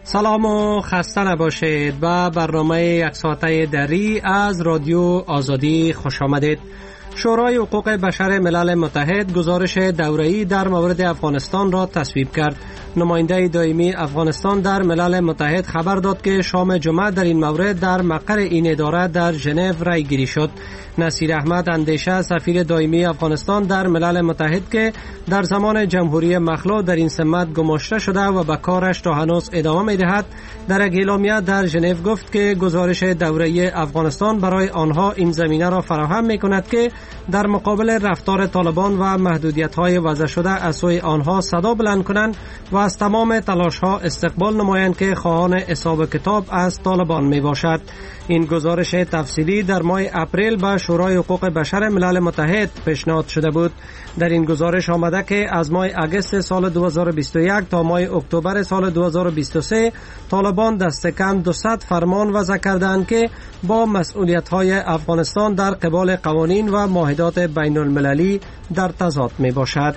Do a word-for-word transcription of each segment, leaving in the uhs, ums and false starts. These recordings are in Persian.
سلام و خسته نباشید. و برنامه یک ساعته دری از رادیو آزادی خوش آمدید. شورای حقوق بشر ملل متحد گزارش دوره‌ای در مورد افغانستان را تصویب کرد. نماینده دائمی افغانستان در ملل متحد خبر داد که شام جمعه در این مورد در مقر این اداره در ژنو رای گیری شد. نصیر احمد اندیشه، سفیر دائمی افغانستان در ملل متحد که در زمان جمهوری مخلوع در این سمت گماشته شده و به کارش تا هنوز ادامه می‌دهد، در یک اعلامیه در ژنو گفت که گزارش دوره‌ای افغانستان برای آنها این زمینه را فراهم می‌کند که در مقابل رفتار طالبان و محدودیت‌های وضع شده از سوی آنها صدا بلند کنند و از تمام تلاش‌ها استقبال نمایند که خواهان حساب کتاب از طالبان میباشد. این گزارش تفصیلی در ماه اپریل به شورای حقوق بشر ملل متحد پیشنهاد شده بود. در این گزارش آمده که از ماه اگست سال دو هزار و بیست و یک تا ماه اکتبر سال دو هزار و بیست و سه طالبان دست کم دویست فرمان وضع کردند که با مسئولیت‌های افغانستان در قبال قوانین و معاهدات بین المللی در تضاد می باشد.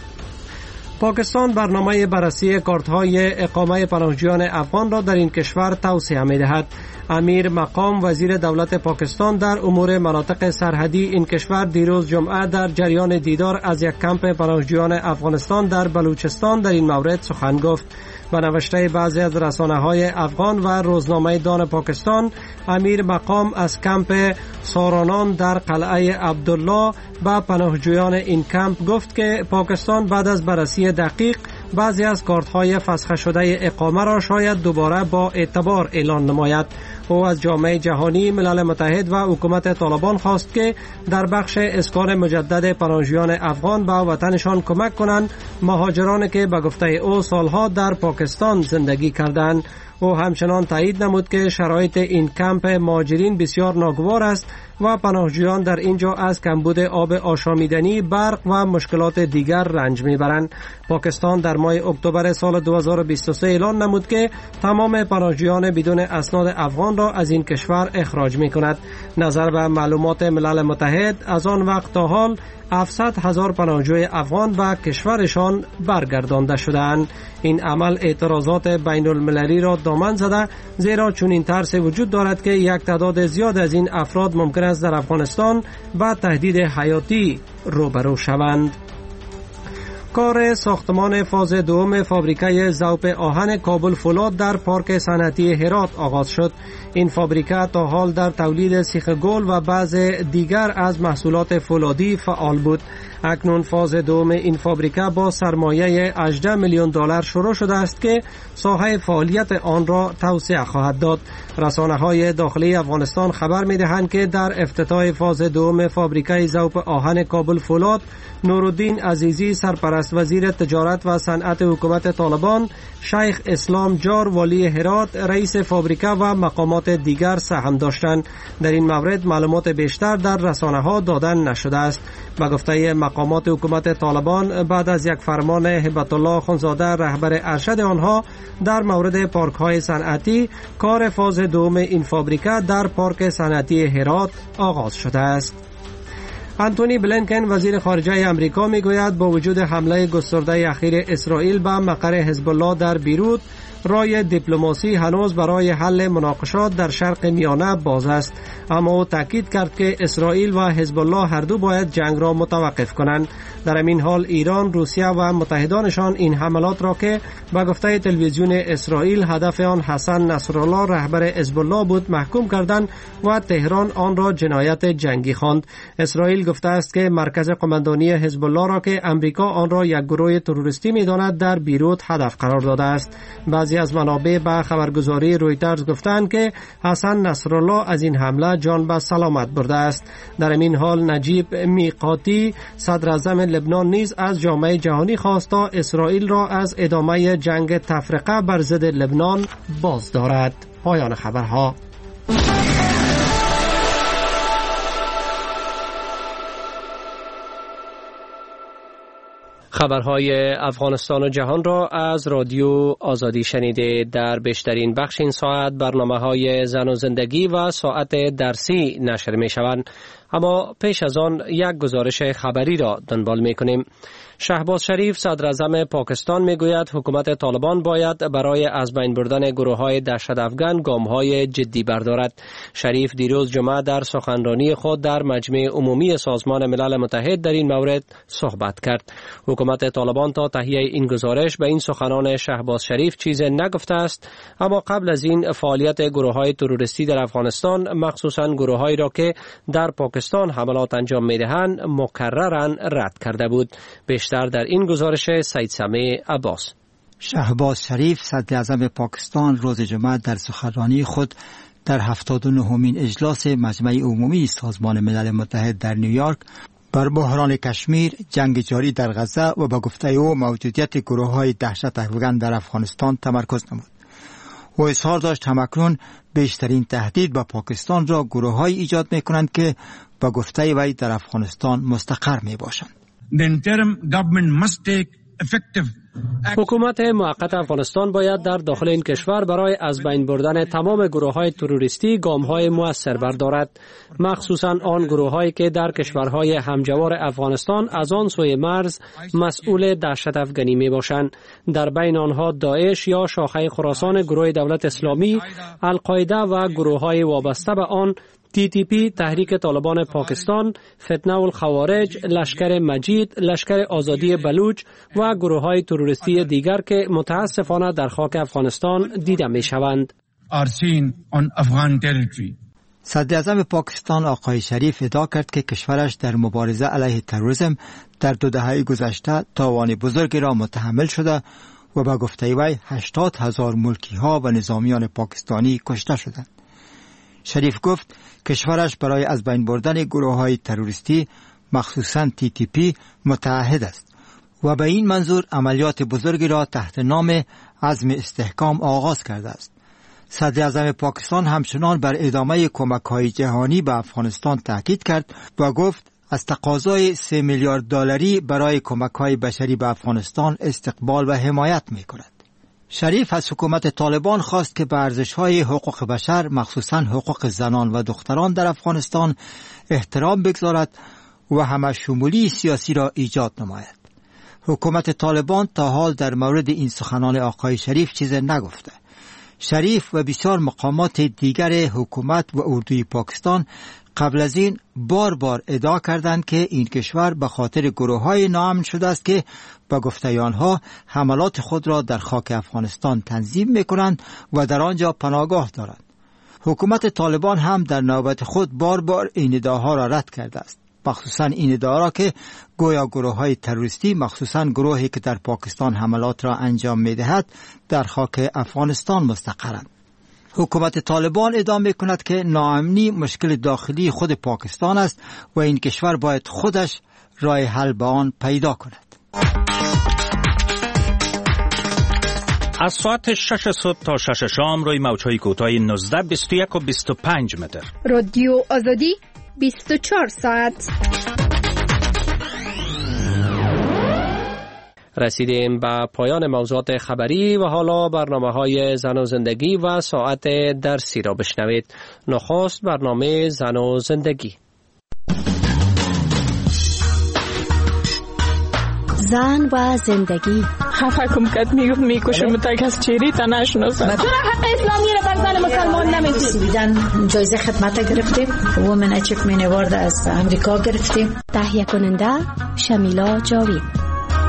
پاکستان برنامه بررسی کارت‌های اقامه پناهجویان افغان را در این کشور توسعه می‌دهد. امیر مقام وزیر دولت پاکستان در امور مناطق سرحدی این کشور دیروز جمعه در جریان دیدار از یک کمپ پناهجویان افغانستان در بلوچستان در این مورد سخن گفت. به نوشته بعضی از رسانه‌های افغان و روزنامه دان پاکستان، امیر مقام از کمپ سارانان در قلعه عبدالله به پناهجویان این کمپ گفت که پاکستان بعد از بررسی دقیق بعضی از کارت‌های فسخ شده اقامه را شاید دوباره با اعتبار اعلان نماید. او از جامعه جهانی، ملل متحد و حکومت طالبان خواست که در بخش اسکان مجدد پناهجویان افغان به وطنشان کمک کنند، مهاجرانی که به گفته او سالها در پاکستان زندگی کردند. او همچنان تایید نمود که شرایط این کمپ مهاجرین بسیار ناگوار است و پناهجویان در اینجا از کمبود آب آشامیدنی، برق و مشکلات دیگر رنج میبرند. پاکستان در ماه اکتبر سال دو هزار و بیست و سه اعلان نمود که تمام پناهجویان بدون اسناد افغان را از این کشور اخراج میکند. نظر به معلومات ملل متحد از آن وقت تا حال هفتصد هزار پناهجوی افغان به کشورشان برگردانده شدند. این عمل اعتراضات بین المللی را دامن زده، زیرا چون این ترس وجود دارد که یک تعداد زیاد از این افراد ممکن است در افغانستان با تهدید حیاتی روبرو شوند. کار ساختمان فاز دوم فابریکه ذوب آهن کابل فولاد در پارک صنعتی هرات آغاز شد. این فابریکه تا حال در تولید سیخ گل و بعض دیگر از محصولات فولادی فعال بود. اکنون فاز دوم این فابریکه با سرمایه هجده میلیون دلار شروع شده است که ساحه فعالیت آن را توسعه خواهد داد. رسانه‌های داخلی افغانستان خبر می‌دهند که در افتتاح فاز دوم فابریکه ذوب آهن کابل فولاد، نورالدین عزیزی سرپرست وزیر تجارت و صنعت حکومت طالبان، شیخ اسلام جار والی هرات رئیس فابریکه و مقامات دیگر سهم داشتند. در این مورد معلومات بیشتر در رسانه‌ها دادن نشده است. به گفته مقامات حکومت طالبان، بعد از یک فرمان هبت الله خونزاده رهبر ارشد آنها در مورد پارک‌های صنعتی، کار فاز دوم این فابریکه در پارک صنعتی هرات آغاز شده است. انتونی بلینکن وزیر خارجه امریکا میگوید با وجود حمله گسترده اخیر اسرائیل به مقر حزب الله در بیروت، راه دیپلماسی هنوز برای حل مناقشات در شرق میانه باز است. اما او تاکید کرد که اسرائیل و حزب الله هر دو باید جنگ را متوقف کنند. در این حال ایران، روسیه و متحدانشان این حملات را که به گفته تلویزیون اسرائیل هدف آن حسن نصرالله رهبر حزب الله بود محکوم کردند و تهران آن را جنایت جنگی خواند. اسرائیل گفته است که مرکز قماندانی حزب الله را که امریکا آن را یک گروه تروریستی می‌داند در بیروت هدف قرار داده است. بعضی از منابع به خبرگزاری رویترز گفتند که حسن نصرالله از این حمله جان به سلامت برده است. در این حال نجیب میقاتی صدر اعظم لبنان نیز از جامعه جهانی خواست تا اسرائیل را از ادامه جنگ تفرقه بر ضد لبنان باز دارد. پایان خبرها. خبرهای افغانستان و جهان را از رادیو آزادی شنیده. در بیشترین بخش این ساعت برنامه های زن و زندگی و ساعت درسی نشر می شوند. اما پیش از آن یک گزارش خبری را دنبال می‌کنیم. شهباز شریف صدر اعظم پاکستان میگوید حکومت طالبان باید برای از بین بردن گروه‌های دهشت افکن گام‌های جدی بردارد. شریف دیروز جمعه در سخنرانی خود در مجمع عمومی سازمان ملل متحد در این مورد صحبت کرد. حکومت طالبان تا تهیه این گزارش به این سخنان شهباز شریف چیز نگفته است، اما قبل از این فعالیت گروه‌های تروریستی در افغانستان، مخصوصاً گروه‌هایی را که در پاکستان حملات انجام می‌دهند، مکرراً رد کرده بود. بیشتر در این گزارش سید سمیع عباس. شهباز شریف صدر اعظم پاکستان روز جمعه در سخنرانی خود در هفتاد و نهمین اجلاس مجمع عمومی سازمان ملل متحد در نیویورک بر بحران کشمیر، جنگ جاری در غزه و به گفته او موجودیت گروه‌های دهشت افکن در افغانستان تمرکز نمود. او اظهار داشت همکنون بیشترین تهدید به پاکستان را گروه‌هایی ایجاد می‌کنند که به گفته وی در افغانستان مستقر می‌باشند. The interim government must take effective حکومت موقت افغانستان باید در داخل این کشور برای از بین بردن تمام گروه‌های تروریستی گام‌های مؤثر بردارد، مخصوصاً آن گروه‌هایی که در کشورهای همجوار افغانستان از آن سوی مرز مسئول دهشت افکنی می‌باشند. در بین آنها داعش یا شاخه خراسان گروه دولت اسلامی، القاعده و گروه‌های وابسته به آن، تی تی پی، تحریک طالبان پاکستان، فتنه الخوارج، لشکر مجید، لشکر آزادی بلوچ و گروه‌های تروریستی دیگر که متاسفانه در خاک افغانستان دیده می‌شوند. صدر اعظم پاکستان آقای شریف ادعا کرد که کشورش در مبارزه علیه تروریسم در دو دهه گذشته تاوان بزرگی را متحمل شده و به گفته وی هشتاد هزار ملکی‌ها و نظامیان پاکستانی کشته شدند. شریف گفت کشورش برای از بین بردن گروه‌های تروریستی مخصوصاً تی تی پی متعهد است و به این منظور عملیات بزرگی را تحت نام عزم استحکام آغاز کرده است. صدر اعظم پاکستان همچنان بر ادامه کمک‌های جهانی به افغانستان تاکید کرد و گفت از تقاضای سه میلیارد دلاری برای کمک‌های بشری به افغانستان استقبال و حمایت می‌کند. شریف از حکومت طالبان خواست که به ارزش‌های حقوق بشر، مخصوصاً حقوق زنان و دختران در افغانستان احترام بگذارد و همه‌شمولی سیاسی را ایجاد نماید. حکومت طالبان تا حال در مورد این سخنان آقای شریف چیز نگفته. شریف و بسیار مقامات دیگر حکومت و اردوی پاکستان قبل از این بار بار ادعا کردند که این کشور به خاطر گروه‌های ناامن شده است که با گفته آنها حملات خود را در خاک افغانستان تنظیم می‌کنند و در آنجا پناهگاه دارند. حکومت طالبان هم در نوبت خود بار بار این ادعاها را رد کرده است، مخصوصاً این ادعا را که گویا گروه‌های تروریستی، مخصوصاً گروهی که در پاکستان حملات را انجام می‌دهد، در خاک افغانستان مستقرند. حکومت طالبان ادعا می‌کند که ناامنی مشکل داخلی خود پاکستان است و این کشور باید خودش راه حل به آن پیدا کند. از ساعت شش صبح تا شش شام روی موج‌های کوتاه نوزده، بیست و یک و بیست و پنج متر. رادیو آزادی بیست و چهار ساعت. رسیدیم به پایان موضوعات خبری و حالا برنامه‌های زن و زندگی و ساعت درسی را بشنوید. نخست برنامه زن و زندگی. زن و زندگی. حکم کرد میگفت میکشم تا کس چیری تا نشناسد. چرا حق اسلامی رو بر زن مسلمان نمیدید؟ دیدن جایزه خدمت گرفتیم، وومن اچیومنت اوارد از امریکا گرفتیم. تهیه کننده شمیلا جاوید.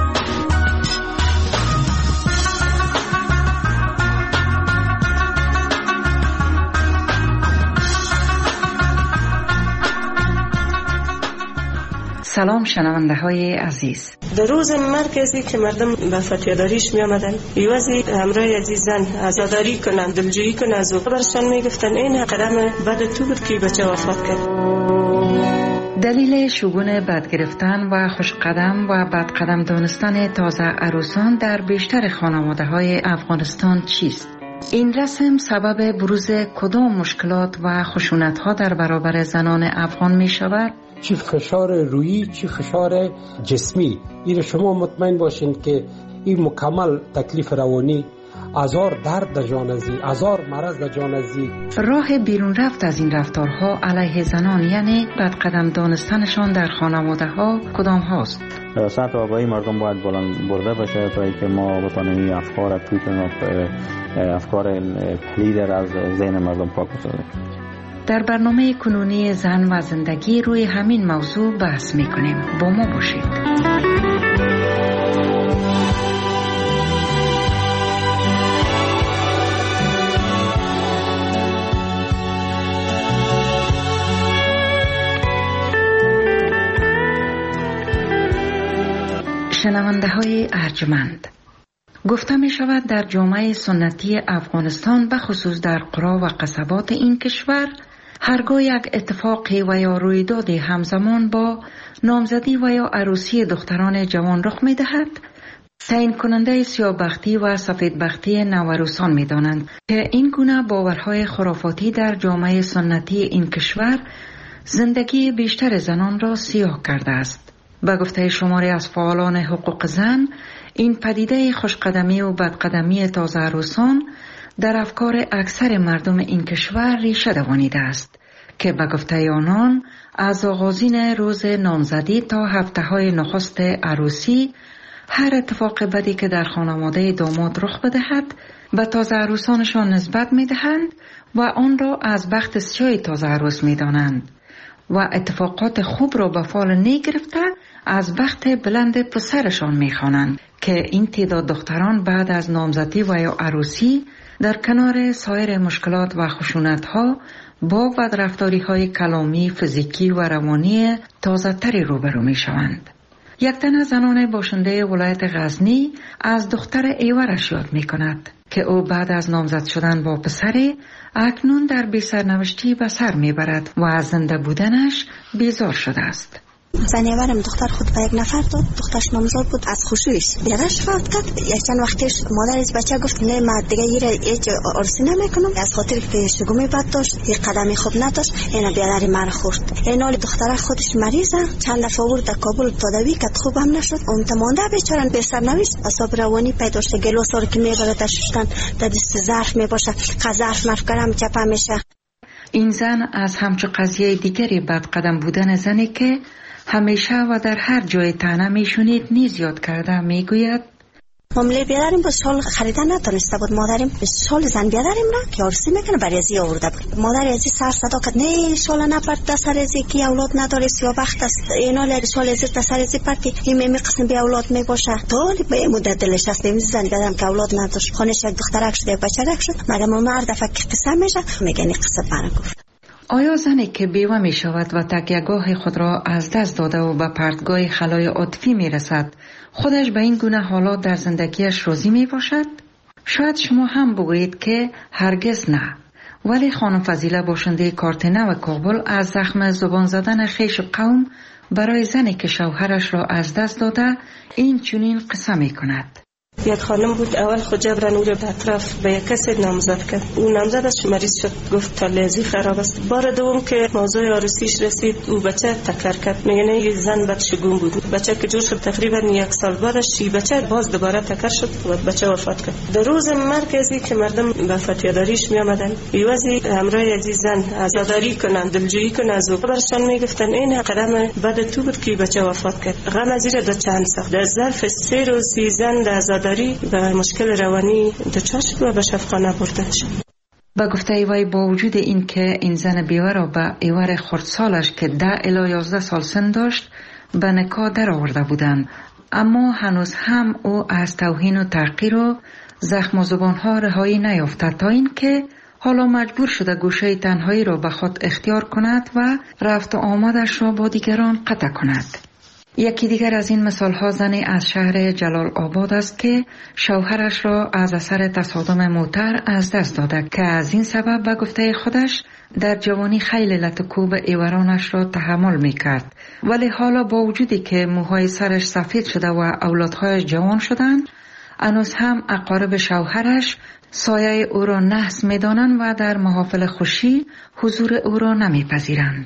سلام شنونده های عزیز. در روز مرکزی که مردم به فتیاداریش می آمدن، یوازی همراه عزیزان عزاداری کنن، دلجویی کنن از او، برشان می گفتن این قدم بد تو بود که بچه وفات کرد. دلیل شگون بد گرفتن و خوش قدم و بد قدم دانستن تازه عروسان در بیشتر خانواده های افغانستان چیست؟ این رسم سبب بروز کدام مشکلات و خشونت ها در برابر زنان افغان می شود؟ چی فشار روحی، چی فشار جسمی. این شما مطمئن باشین که این مکمل تکلیف روانی هزار درد در جان ازی، هزار مرض در جان ازی. راه بیرون رفت از این رفتارها علیه زنان یعنی بدقدم دانستنشان در خانواده ها کدام هاست؟ سطح آگاهی مردم باید بلند برده بشه تا اینکه ما بتونیم افکار توتون افکار پلید از ذهن مردم پاک بسازیم. در برنامه کنونی زن و زندگی روی همین موضوع بحث میکنیم. با ما باشید. شنونده های ارجمند، گفته می شود در جامعه سنتی افغانستان به خصوص در قرا و قصبات این کشور هرگاه یک اتفاقی و یا رویداد همزمان با نامزدی و یا عروسی دختران جوان رخ می دهد، تعیین کننده سیاه‌بختی و سفیدبختی نوعروسان می دانند که این گونه باورهای خرافاتی در جامعه سنتی این کشور زندگی بیشتر زنان را سیاه کرده است. به گفته شماری از فعالان حقوق زن، این پدیده خوشقدمی و بدقدمی تازه عروسان در افکار اکثر مردم این کشور ریشه دوانیده است که به گفته آنان از آغازین روز نامزدی تا هفته های نخست عروسی هر اتفاق بدی که در خانواده داماد رخ بدهد به تازه عروسانشان نسبت می دهند و آن را از بخت سیاه تازه عروس می دانند و اتفاقات خوب را به فال نی گرفته از بخت بلند پسرشان می خوانند که این تعداد دختران بعد از نامزدی و یا عروسی در کنار سایر مشکلات و خشونت‌ها با بدرفتاری‌های کلامی، فیزیکی و روانی تازه تری روبرو می شوند. یک تن از زنان باشنده ولایت غزنی از دختر ایورش یاد می کند که او بعد از نامزد شدن با پسری اکنون در بی سرنوشتی به سر می برد و از زنده بودنش بیزار شده است. زنیورم دختر خود به یک نفر داد، دخترش نامزاد بود، از خوشویش بیادرش فوت کرد. یک چند وقتش مادرش بچه گفت نه من دیگه ایره هیچ عرسی نمیکنم از خاطر که شگومی بد داشت، یک قدمی خوب نداشت، اینا بیادری من خورد. این حال دختر خودش مریضه، چند دفعه آورد در کابل تداوی کرد، خوبم نشد. اون تمانده بیچاره به سرنوشت اعصاب روانی پیدا داشته، گلوسار که میبره تا شستن در دست ظرف میباشه، ظرف مرفکرم چپه میشه. این زن از همچو قضیه دیگری بدقدم بودن زنی که همیشه و در هر جای طعنه میشونید نیز یاد کرده میگوید مامله بیادریم با شال خریدن نتونسته بود. مادریم شال زن بیادریم را که عرسی میکنه برای ازی آورده بود. مادر ازی سر صدا کرد نه شال نپرد دستر ازی که اولاد نداره سیاه‌بخت است، اینا شال ازی دستر ازی پرتی این می قسم بی اولاد میباشه. تو به مدت دلش است نمیز زن بیادرم که اولاد نداشت، خانش یک دخترک شد یک بچه‌ک شد، مگه مرد دفعه که قسم میشه میگه این قصه برا گفت. آیا زنی که بیوه می شود و تکیه‌گاه خود را از دست داده و به پرتگاه خلای عاطفی می رسد خودش به این گونه حالات در زندگیش راضی می باشد؟ شاید شما هم بگویید که هرگز نه، ولی خانم فضیله باشنده کارت نو کابل از زخم زبان زدن خیش قوم برای زنی که شوهرش را از دست داده این چنین قصه می کند. یک خانم بود اول خود جبران او را به اطراف به یک کسی نامزد کرد، او نامزدش مریض شد، گفت تالیزی خراب است. بار دوم که موضوع عروسیش رسید او بچه تکر کرد، میگه نه یک زن بدشگون بود. بچه که جور شد تقریبا یک سال بعدش این بچه باز دوباره تکر شد و بچه وفات کرد. در روز مرکزی که مردم به فتیاداریش می آمدن ایوازی همراه عزیز زن عزاداری کنن دلجویی کنن از او برشان میگفتن این قدم بعد تو بود که بچه وفات کرد. غم از این دو چند ساخت در ظرف سه روز زن در داری به مشکل روانی دچار شد و به شفاخانه برده شد. با گفته ایوای با وجود این که این زن بیوه را به ایوار خردسالش که ده الی یازده سال سن داشت به نکاح در آورده بودند، اما هنوز هم او از توهین و تحقیر و زخم و زبانها رهایی نیافته تا این که حالا مجبور شده گوشه تنهایی را به خود اختیار کند و رفت و آمدش را با دیگران قطع کند. یکی دیگر از این مثال ها زنی از شهر جلال آباد است که شوهرش را از اثر تصادم موتر از دست داده که از این سبب به گفته خودش در جوانی خیلی لطکوب ایورانش را تحمل می کرد، ولی حالا با وجودی که موهای سرش سفید شده و اولادهایش جوان شدند هنوز هم اقارب شوهرش سایه او را نحس می دانند و در محافل خوشی حضور او را نمی پذیرند.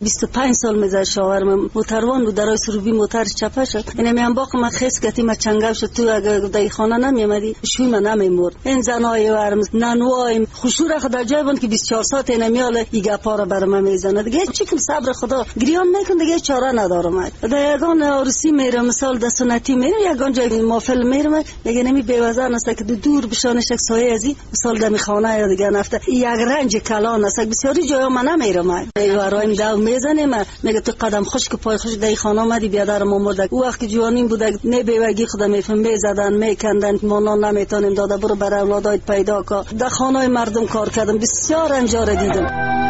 بیست و پنج سال میزد شاورم موتروان بود درای سروبی موتر چپه شد. یعنی میام باق ما خیس کتی ما چنگاو شد تو اگر دای خانه نمیامدی شوی من نمیمرد. این زنای ورم نانوای خوشور خدا جای بود که بیست و چهار ساعت نمیاله ایگا پارا برام میزنه دیگه چیکم صبر خدا گریان نکن دیگه چاره ندارم. در یگان عروسی میرم مثال د سنتی میرم یگان جای مافل میرم دیگه نمی بیوزن است که دور بشانش یک سایه ازی مثال دمی خانه دیگه نفته یک رنج کلان است بسیاری جای من نمیرم. ورایم داو میزنه ما میگه تو قدم خشک پای خشک دای خانه اومدی بیادر ما مرد. او وقت جوانیم بوده نه بیوگی خدا میفهم میزدن میکندن ما نمیتونیم داده برو برای اولادایت پیدا کا در خانه مردم کار کردم بسیار انجار دیدم.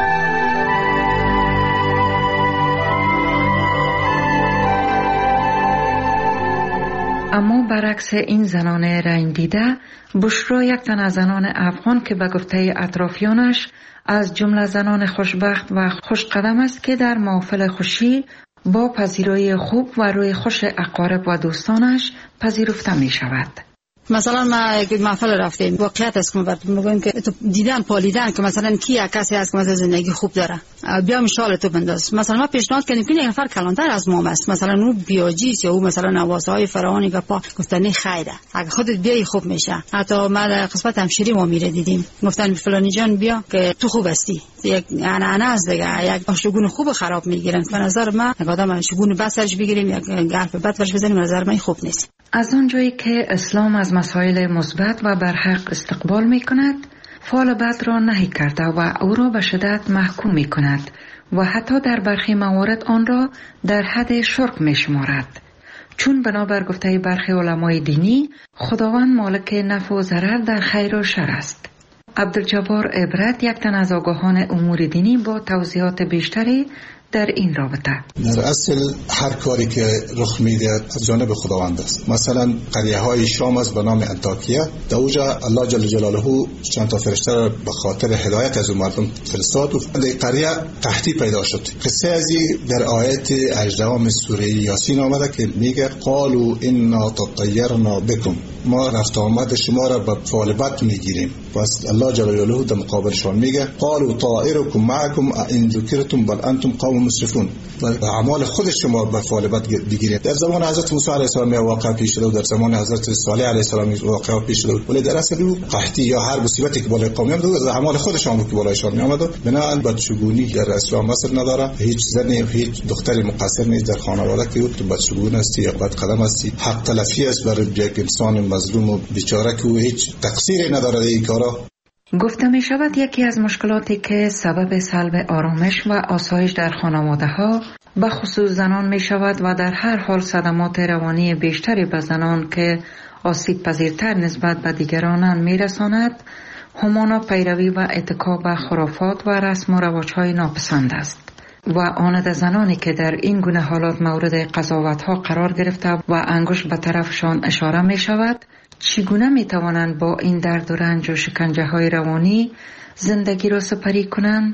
اما برعکس این زنان رنگ دیده، بشرا یک تن از زنان افغان که به گفته اطرافیانش از جمله زنان خوشبخت و خوشقدم است که در محافل خوشی با پذیرایی خوب و روی خوش اقارب و دوستانش پذیرفته می شود. مثلا ما یک محفل رفتیم واقعیت است که ما براتون میگم که تو دیدن پالیدن که مثلا کی کسی هست که مثلا زندگی خوب داره بیا مشال تو بنداز. مثلا ما پیشنهاد کردیم که یک نفر کلانتر از ما است مثلا اون بیاجیس یا او مثلا نوازهای فرعونی که پا گفتن خیره اگه خودت بیای خوب میشه. حتی ما در قسمت همشیری ما میره دیدیم گفتن فلانی جان بیا که تو خوب هستی. یک انا از دیگه یک شگون خوب خراب میگیرن. به نظر من یک آدم شگون بسرش بگیریم یک حرف بد ورش بزنیم به نظر من خوب نیست. از اونجایی که اسلام از مسائل مثبت و برحق استقبال می کند، فعل بد را نهی کرده و او را به شدت محکوم می کند و حتی در برخی موارد آن را در حد شرک می شمارد. چون بنابر گفته برخی علمای دینی خداوند مالک نفع و ضرر در خیر و شر است. عبدالجبار عبرت یک تن از آگاهان امور دینی با توضیحات بیشتری در این رابطه. در اصل هر کاری که رخ میده از جانب خداوند است. مثلا قریه های شام است به نام انطاکیه، در اونجا الله جل جلاله چند تا فرشته را به خاطر هدایت از مردم فرستاد و در قریه قحطی پیدا شد. قصه ازی در آیت هجدهم سوره یاسین آمده که میگه قالوا انا تطیرنا بكم، ما رفت آمد شما را به فعل بد میگیریم. پس الله جل جلاله در مقابلشان میگه قالوا طائركم معكم ان ذکرتم بل انتم قوم مسرفون، و اعمال خود شما به فعل بد بگیرید. در زمان حضرت موسی علیه السلام واقع پیش شد و در زمان حضرت صالح علیه السلام واقع پیش شد، ولی در اصل او قحطی یا هر مصیبتی که بالای قوم میاد از اعمال خودشان بود که بالایشان میآمد. بنابراین بدشگونی در اسلام اصل نداره. هیچ زنی هیچ دختری مقصر نیست در خانواده که تو بدشگون است یا بد قدم است. حق تلفی است برای یک انسان مظلوم و بیچاره که هیچ تقصیری نداره در این کارا. گفته می شود یکی از مشکلاتی که سبب سلب آرامش و آسایش در خانواده ها به خصوص زنان می شود و در هر حال صدمات روانی بیشتری به زنان که آسیب پذیرتر نسبت به دیگرانند می رساند همانا پیروی و اتکا به خرافات و رسم و رواج های ناپسند است و آن از زنانی که در این گونه حالات مورد قضاوت ها قرار گرفته و انگشت به طرفشان اشاره می شود چگونه می توانند با این درد و رنج و شکنجه های روانی زندگی را سپری کنند؟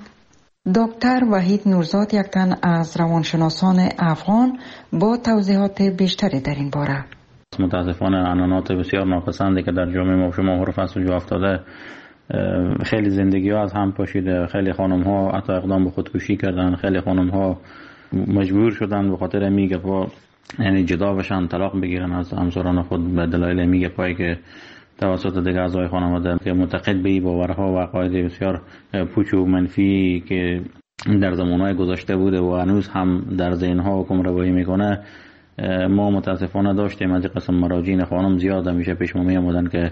دکتر وحید نورزاد یک تن از روانشناسان افغان با توضیحات بیشتری در این باره. متاسفانه عنعنات بسیار ناپسندی که در جامعه ما شما حرف است و جا افتاده، خیلی زندگی ها از هم پاشیده. خیلی خانم ها حتی اقدام به خودکشی کردن، خیلی خانم ها مجبور شدن به خاطر میگه با یعنی جدا بشن، طلاق بگیرن از همسران خود به دلایل میگه پای که توسط دیگه اعضای خانواده که معتقد به این باورها و عقاید بسیار پوچ و منفی که در زمانهای گذشته بوده و هنوز هم در ذهنها حکم روایی میکنه ما متاسفانه داشتیم. از قسم مراجعین خانم زیاد میشه پیش ما میامدن که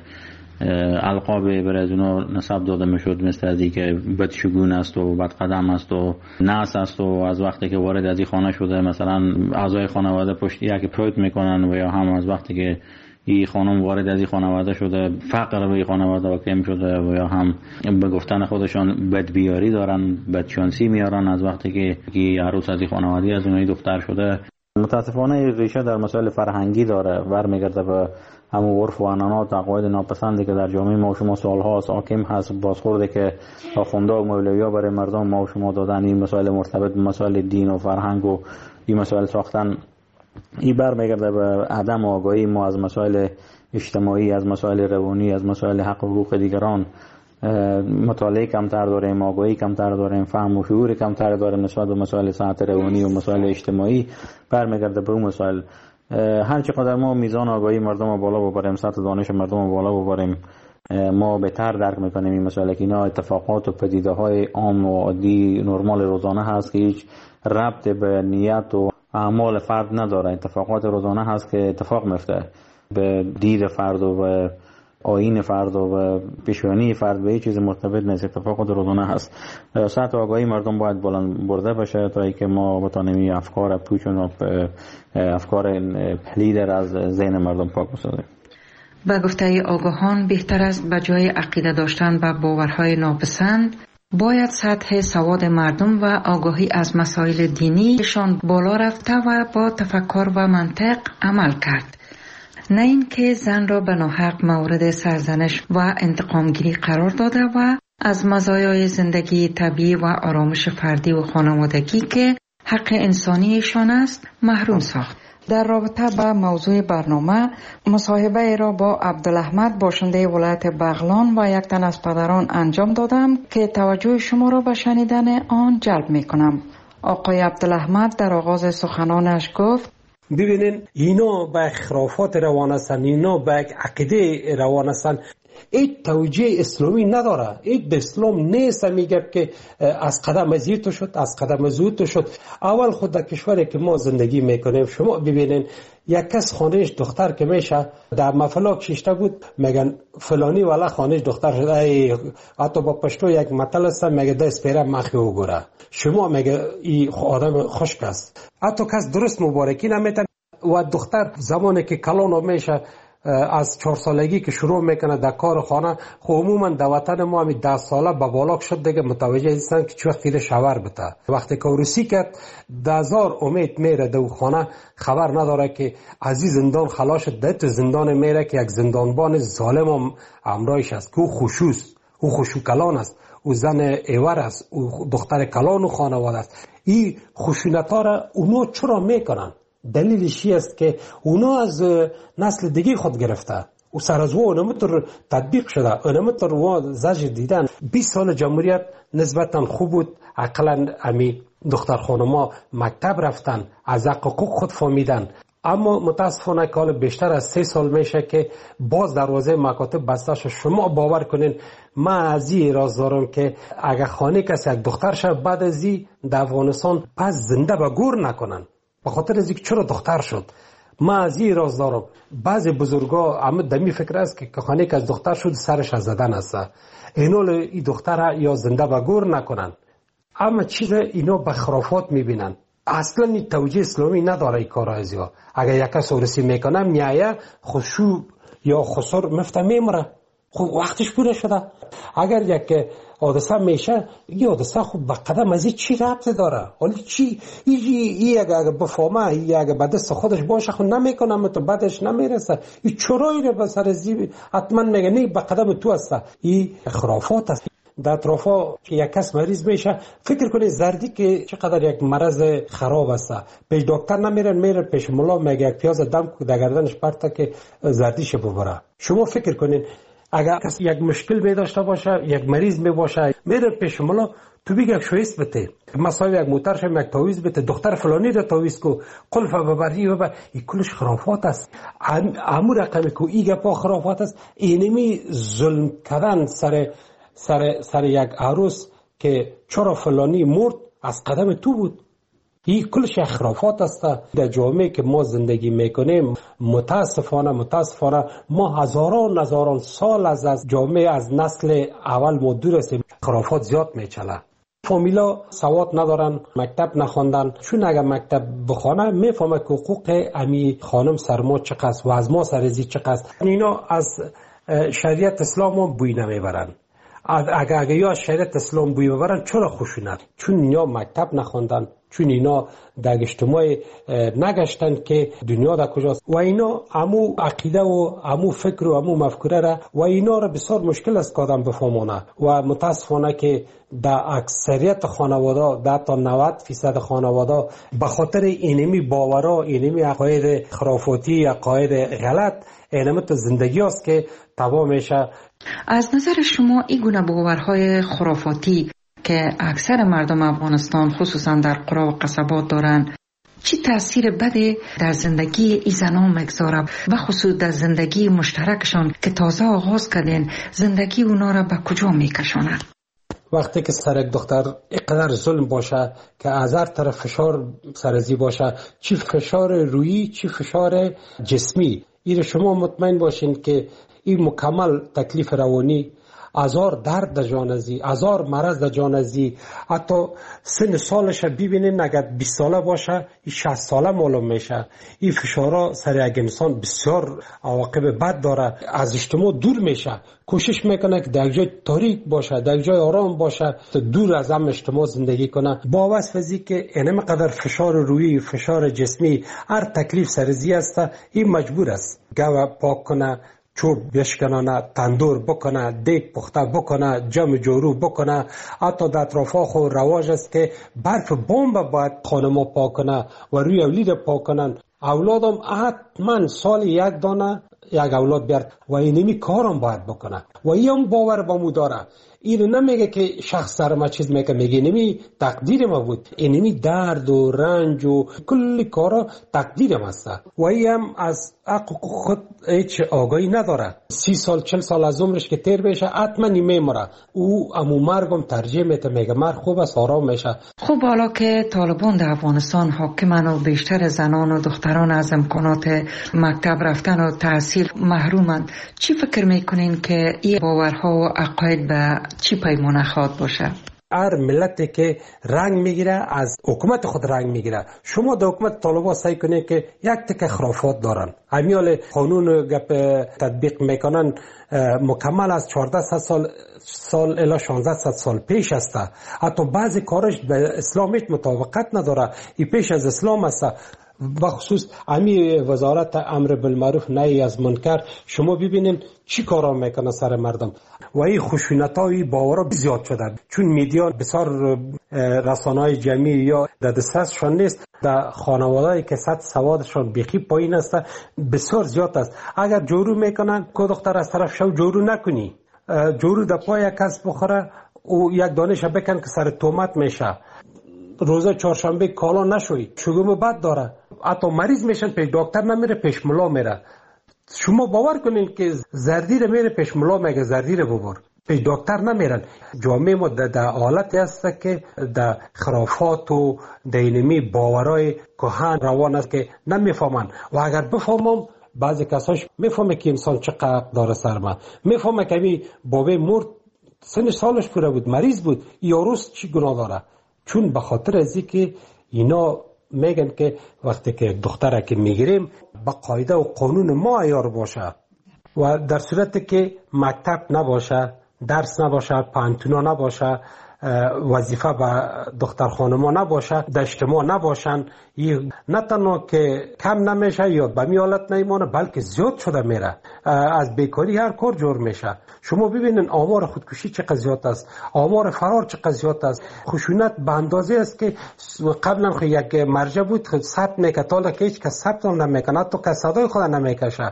القاب برای از اونا نسب داده میشد، مثل از که بدشگون است و بدقدم است و ناس است و از وقتی که وارد از این خانه شده مثلا اعضای خانواده پشت یک پروت میکنن و یا هم از وقتی که این خانم وارد از این خانواده شده فقر به این خانواده واقع شده و یا هم به گفتن خودشان بدبیاری دارن، بدشانسی میارن از وقتی که عروس از این خانواده از اونایی دختر شده. متاسفانه ریشه در مسائل فرهنگی داره، برمیگرده به همون عرف و عنعنات و عقاید ناپسندی که در جامعه ما و شما سالها حاکم هست، بازخورده که آخونده و مولوی‌ها برای مردم ما و شما دادن این مسائل مرتبط به مسائل دین و فرهنگ و این مسائل ساختن. این برمیگرده به عدم آگاهی ما از مسائل اجتماعی، از مسائل روانی، از مسائل حق و حقوق دیگران مطالعه کمتر داریم، آگاهی کمتر داریم، فهم و شعور کمتر داریم نسبت به مسائل صحت روانی و مسائل اجتماعی، برمیگرده به اون مسائل. هر چقدر ما میزان آگاهی مردم رو بالا ببریم، سطح دانش مردم رو بالا ببریم، ما بهتر درک میکنیم این مسائل که اینا اتفاقات و پدیده های عام و عادی نرمال روزانه هست که هیچ ربط به نیت و اعمال فرد نداره. اتفاقات روزانه هست که اتفاق میفته به دید فرد و به آیین فرد و به پیشانی فرد، به هیچ چیز مرتبط نیست، اتفاقات روزانه هست. سطح آگاهی مردم باید بلند برده بشه تا اینکه ما بتونیم افکار پوچ و افکار پلیدر از ذهن مردم پاک بسازیم. به گفته آگاهان بهتر است به جای عقیده داشتن به باورهای ناپسند باید سطح سواد مردم و آگاهی از مسائل دینیشان بالا رفته و با تفکر و منطق عمل کرد، نه اینکه زن را به ناحق مورد سرزنش و انتقامگیری قرار داده و از مزایای زندگی طبیعی و آرامش فردی و خانوادگی که حق انسانیشان است محروم ساخت. در رابطه با موضوع برنامه مصاحبه را با عبدالاحمد باشنده ولایت بغلان و یک تن از پدران انجام دادم که توجه شما را به شنیدن آن جلب می کنم. آقای عبدالاحمد در آغاز سخنانش گفت: ببینین اینا به خرافات روان هستن، اینا به عقیده روان هستن، این توجیه اسلامی نداره. این به اسلام نیست. میگه که از قدم از تو شد، از قدم از تو شد. اول خود در کشوری که ما زندگی میکنیم شما ببینین یک کس خانهش دختر که میشه در مفلاک شیشته بود میگن فلانی والا خانهش دختر شد. ای حتی با پشتو یک مطل است میگه دست پیره مخی وګوره. شما میگه این آدم خشک است. حتی کس درست مبارکی نمیتن و دختر زمانی که کلانو میشه از چهار سالگی که شروع میکنه در کار خانه، خب عموما در وطن ما همی ده ساله به بالاک شد دیگه متوجه هستن که چه وقتی شاور بده. وقتی که عروسی کرد دهزار امید میره در خانه، خبر نداره که از این زندان خلاص شد، در تو زندان میره که یک زندانبان ظالم هم همراهش است که او خوشوست، او خوشو کلان است، او زن ایور است، او دختر کلان و خانواده است. این خشونت‌ها را اونو چرا میکنن؟ دلیلش است که اونا از نسل دیگه خود گرفته و سر از او اونمتر تطبیق شده، اونمتر و زجر دیدن. بیست سال جمهوریت نسبتا خوب بود، اقلا امی دختر خانما مکتب رفتن، از حقوق خود فهمیدن. اما متاسفانه که بیشتر از سه سال میشه که باز دروازه مکاتب بسته شد. شما باور کنین من از این راز دارم که اگر خانه کسی یک دختر شد بعد از این در افغانستان پس زنده به گور نکنن، به خاطر از اینکه چرا دختر شد. من از این راز دارم بعضی بزرگا همه دمی فکر است که خانه که از دختر شد سرش از زدن است، اینو این دختر یا زنده به گور نکنن. اما چیز اینا به خرافات میبینن. اصلا این توجیه اسلامی نداره این کار از یا. اگر یک کس ورسی میکنه میایه خشوع یا خسر مفته میمره، خب وقتش پوره شده. اگر یک حادثه میشه این حادثه خب به قدم از این چی ربط داره؟ حالی چی این اگر بفهمه این اگر به دست خودش باشه خب نمیکنه متو بعدش نمیرسه. این چرایی رو به سر زیب حتما میگه نه به قدم تو است. این خرافات است. در اطرافا که یک کس مریض میشه فکر کنید زردی که چقدر یک مرض خراب است، پیش دکتر نمیرن، میره پیش ملا میگه یک پیاز دم در گردنش پرته که زردیش ببره. شما فکر کنید اگر کسی یک مشکل می داشته باشه، یک مریض می باشه، میره پیش ملا تو بگه شویس بده، مثلا یک موتر شم یک تاویز بده، دختر فلانی رو تاویز کو، قلف ببری ببر. این کلش خرافات است. امو رقمی که ایگه پا خرافات است. اینمی ظلم کردن سر سر سر یک عروس که چرا فلانی مرد از قدم تو بود. این کلش خرافات است. در جامعه که ما زندگی میکنیم متاسفانه متاسفانه ما هزاران هزاران سال از از جامعه از نسل اول ما دور هستیم. خرافات زیاد میچله. فامیلا سواد ندارن، مکتب نخواندن، چون اگر مکتب بخونه میفهمه که حقوق امی خانم سر ما چقدر و از ما سرزی چقدر. اینا از شریعت اسلام هم بوی نمیبرن. اگر اگر یا شریعت اسلام بوی ببرن چرا خشونت؟ چون اینا مکتب نخواندن، چون اینا در اجتماع نگشتن که دنیا در کجاست و اینا امو عقیده و امو فکر و امو مفکوره را و اینا را بسیار مشکل است که آدم بفهمونه و متاسفانه که در اکثریت خانواده در تا نود فیصد خانواده به خاطر اینمی باورا اینمی عقاید خرافاتی عقاید غلط اینمی تو زندگی است که تباه میشه. از نظر شما این گونه باورهای خرافاتی که اکثر مردم افغانستان خصوصا در قرا و قصبات دارن چی تأثیر بده در زندگی این زنان مگذاره و خصوص در زندگی مشترکشان که تازه آغاز کردین زندگی اونا را به کجا میکشانند؟ وقتی که سر یک دختر اینقدر ظلم باشه که از هر طرف فشار سرزی باشه، چی فشار روحی چی فشار جسمی، این شما مطمئن باشین که این مکمل تکلیف روانی، هزار درد در جان ازی، هزار مرض در جان ازی، حتی سن سالش ببینین اگر بیست ساله باشه این شصت ساله معلوم میشه. این فشارها سر یک انسان بسیار عواقب بد داره، از اجتماع دور میشه، کوشش میکنه که در جای تاریک باشه، در جای آرام باشه، دور از هم اجتماع زندگی کنه. با واسه که اینم قدر فشار روحی فشار جسمی هر تکلیف سرزی است، این مجبور است گاو پاک کنه، چوب بشکنانه، تندور بکنه، دیگ پخته بکنه، جمع جورو بکنه. حتی در اطرافا خود رواج است که برف بمب باید خانما پاک کنه و روی اولید پاک کنن. اولادم حتما سال یک دانه یک اولاد بیارد و اینمی کارم باید بکنه و این باور با مو داره. این نمیگه که شخص سر ما چیز میگه، میگه اینمی تقدیر ما بود، اینمی درد و رنج و کلی کارا تقدیر ما است و این هم از حقوق خود هیچ آگاهی نداره. سی سال چل سال از عمرش که تیر بشه حتما میمیره، او امو مرگم ترجیح میده، میگه مرگ خوب است آرام میشه. خب حالا که طالبان در افغانستان حاکمن و بیشتر زنان و دختران از امکانات مکتب رفتن و تحصیل محرومند، چی فکر میکنین که این باورها و عقاید به چی پیمانه خواد باشه؟ هر ملتی که رنگ میگیره از حکومت خود رنگ میگیره. شما در حکومت طالبان سعی کنید که یک تک خرافات دارن، همیال قانون گپ تطبیق میکنن مکمل از چهارده سال سال الی شانزده سال پیش است. حتی بعضی کارش به اسلام هیچ مطابقت نداره، این پیش از اسلام است. و خصوص امی وزارت امر بالمعروف نهی از منکر شما ببینین چی کارا میکنه سر مردم و این خشونت‌های باورا زیاد شده، چون میدیا بسیار رسانه‌های جمعی یا در دسترسشان نیست. در خانواده‌ای که سطح سوادشان بیخی پایین است بسیار زیاد است. اگر جورو میکنن که دختر از طرف شو جورو نکنی، جورو در پای کس بخوره او یک دانش بکن که سر تومت میشه. روزه چهارشنبه کالا نشوی، شگم بد داره، حتی مریض میشن پیش دکتر نمیره پیش ملا میره. شما باور کنین که زردیر میره پیش ملا میگه زردیر ببر، پیش دکتر نمیرن. جامعه ما در حالتی است که در خرافات و دینمی باورای کهن روان است که نمیفهمن و اگر بفهمم بعضی کساش میفهمه که انسان چقدر داره سرما، میفهمه که می بابه مرد سن سالش پوره بود مریض بود، یاروس چی گناه داره. چون به خاطر ازی که اینا میگن که وقتی که دختره که میگیریم با قاعده و قانون ما عیار باشه و در صورتی که مکتب نباشه، درس نباشه، پانتونا نباشه، وظیفه به دختر خانما نباشه، در اجتماع نباشن، نه تنها که کم نمیشه یا به می حالت نیمانه بلکه زیاد شده میره. از بیکاری هر کار جور میشه. شما ببینین آمار خودکشی چقدر زیاد است، آمار فرار چقدر زیاد است. خشونت به اندازه است که قبلا خود یک مرجع بود خود ثبت میکرد، حالا که هیچ کس ثبت نمیکنه، حتی که صدای خود نمیکشه.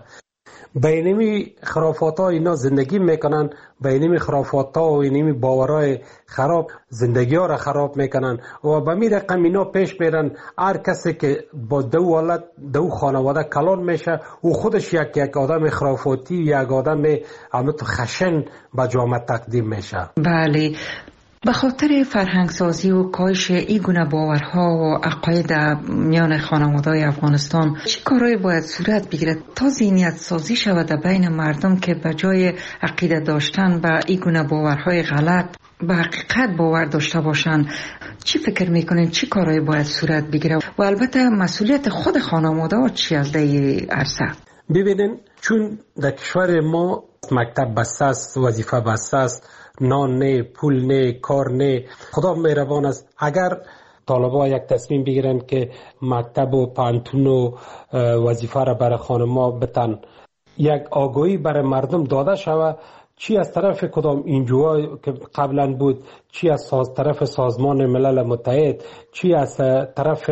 بینمی خرافات ها اینا زندگی میکنن، بینمی خرافات ها و اینمی باورای خراب زندگی ها را خراب میکنن و به می رقم اینا پیش میرن. هر کسی که با دو حالت دو خانواده کلان میشه و خودش یک یک آدم خرافاتی، یک آدم همت خشن به جامعه تقدیم میشه. بله، به خاطر فرهنگ سازی و کاهش این گونه باورها و عقاید میان خانواده‌های افغانستان چه کارهایی باید صورت بگیرد تا ذهنیت سازی شود در بین مردم که به جای عقیده داشتن به این گونه باورهای غلط به حقیقت باور داشته باشند؟ چی فکر میکنین چی کارهایی باید صورت بگیره و البته مسئولیت خود خانواده‌ها چی از این عرصه؟ ببینین چون در کشور ما مکتب بسته است، وظیفه بسته است، نان نه، پول نه، کار نه. خدا مهربان است. اگر طالبا یک تصمیم بگیرن که مکتب و پانتون و وظیفه را برای خانم‌ها بتن، یک آگاهی برای مردم داده شود، چی از طرف کدام انجیوها که قبلا بود، چی از ساز طرف سازمان ملل متحد، چی از طرف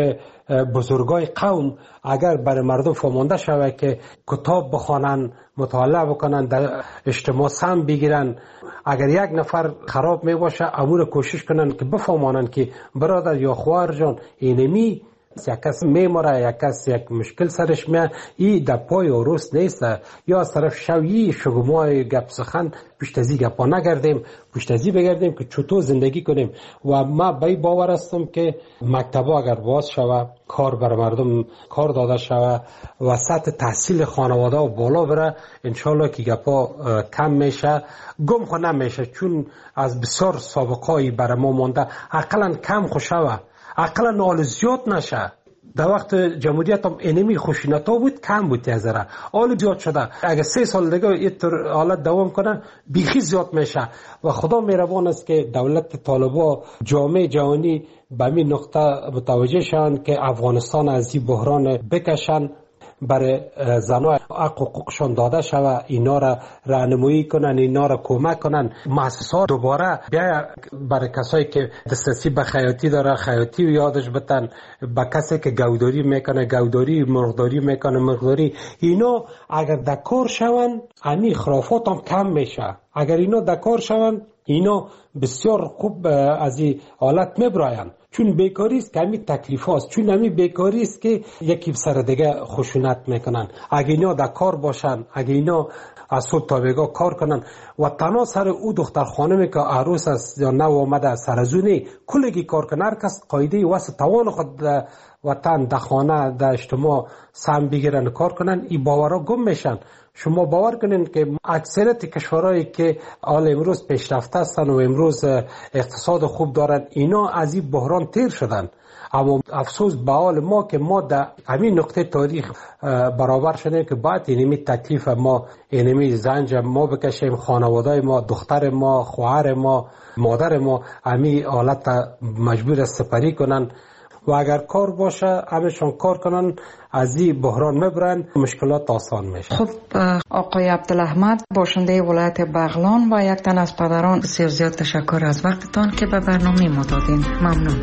بزرگای قوم، اگر برای مردم فهمانده شود که کتاب بخوانن، مطالعه بکنن، در اجتماع سهم بگیرن، اگر یک نفر خراب می باشه امور کوشش کنن که بفهمانن که برادر یا خواهر جان اینمی یک کس میماره، یک کس یک مشکل سرش میاد، این در پای و روست نیست، یا از طرف شویی شگمای گپ سخن پشت ازی گپا نگردیم، پشت ازی بگردیم که چطور زندگی کنیم. و ما به باور هستم که مکتبا اگر باز شوه، کار بر مردم کار داده شوه و سطح تحصیل خانواده و بالا بره، انشالله که گپا کم میشه، گم خو نمیشه، چون از بسیار سابقایی برای ما مونده، اقلا کم خو شوه، اقلا نال زیاد نشه. در وقت جمهوریت هم اینمی خوشینتا بود، کم بود تیزره، حال زیاد شده. اگر سه سال دیگه این حالت دوام کنه بیخی زیاد میشه و خدا مهربان است که دولت طالبا جامعه جهانی به این نقطه متوجه شون که افغانستان از این بحران بکشن، برای زنها حق و حقوقشان داده شود، اینا را راهنمایی کنن، اینا را کمک کنن، مؤسسات دوباره بیا برای کسایی که دسترسی به خیاطی داره خیاطی یادش بتن، با کسی که گوداری میکنه گوداری، مرغداری میکنه مرغداری. اینا اگر دکار شون امی خرافات هم کم میشه. اگر اینا دکار شون اینا بسیار خوب از این حالت میبراین، چون بیکاری است که همین تکلیف هاست، چون همین بیکاری است که یکی سر دیگه خشونت میکنن. اگه اینا در کار باشن، اگه اینا از صبح تا بیگاه کار کنن و تنها سر او دختر خانمی که عروس است یا نو آمده سر از اونی کلگی کار کنه، هر کس قایده واسه توان خود وطن در خانه در اجتماع سهم بگیرن کار کنن، این باورها گم میشن. شما باور کنین که اکثریت کشورهایی که حال امروز پیشرفته هستن و امروز اقتصاد خوب دارن، اینا از این بحران تیر شدن. اما افسوس به حال ما که ما در همین نقطه تاریخ برابر شدیم که باید اینمی تکلیف ما، اینمی زنج ما بکشیم، خانواده ما، دختر ما، خواهر ما، مادر ما همین حالت مجبور سپری کنن و اگر کار باشه همشون کار کنن، از این بحران مبرن، مشکلات آسان میشه. خب آقای عبدالاحمد، باشنده ولایت بغلان و یک تن از پدران، بسیار زیاد تشکر از وقتتان که به برنامه ما دادین. ممنون.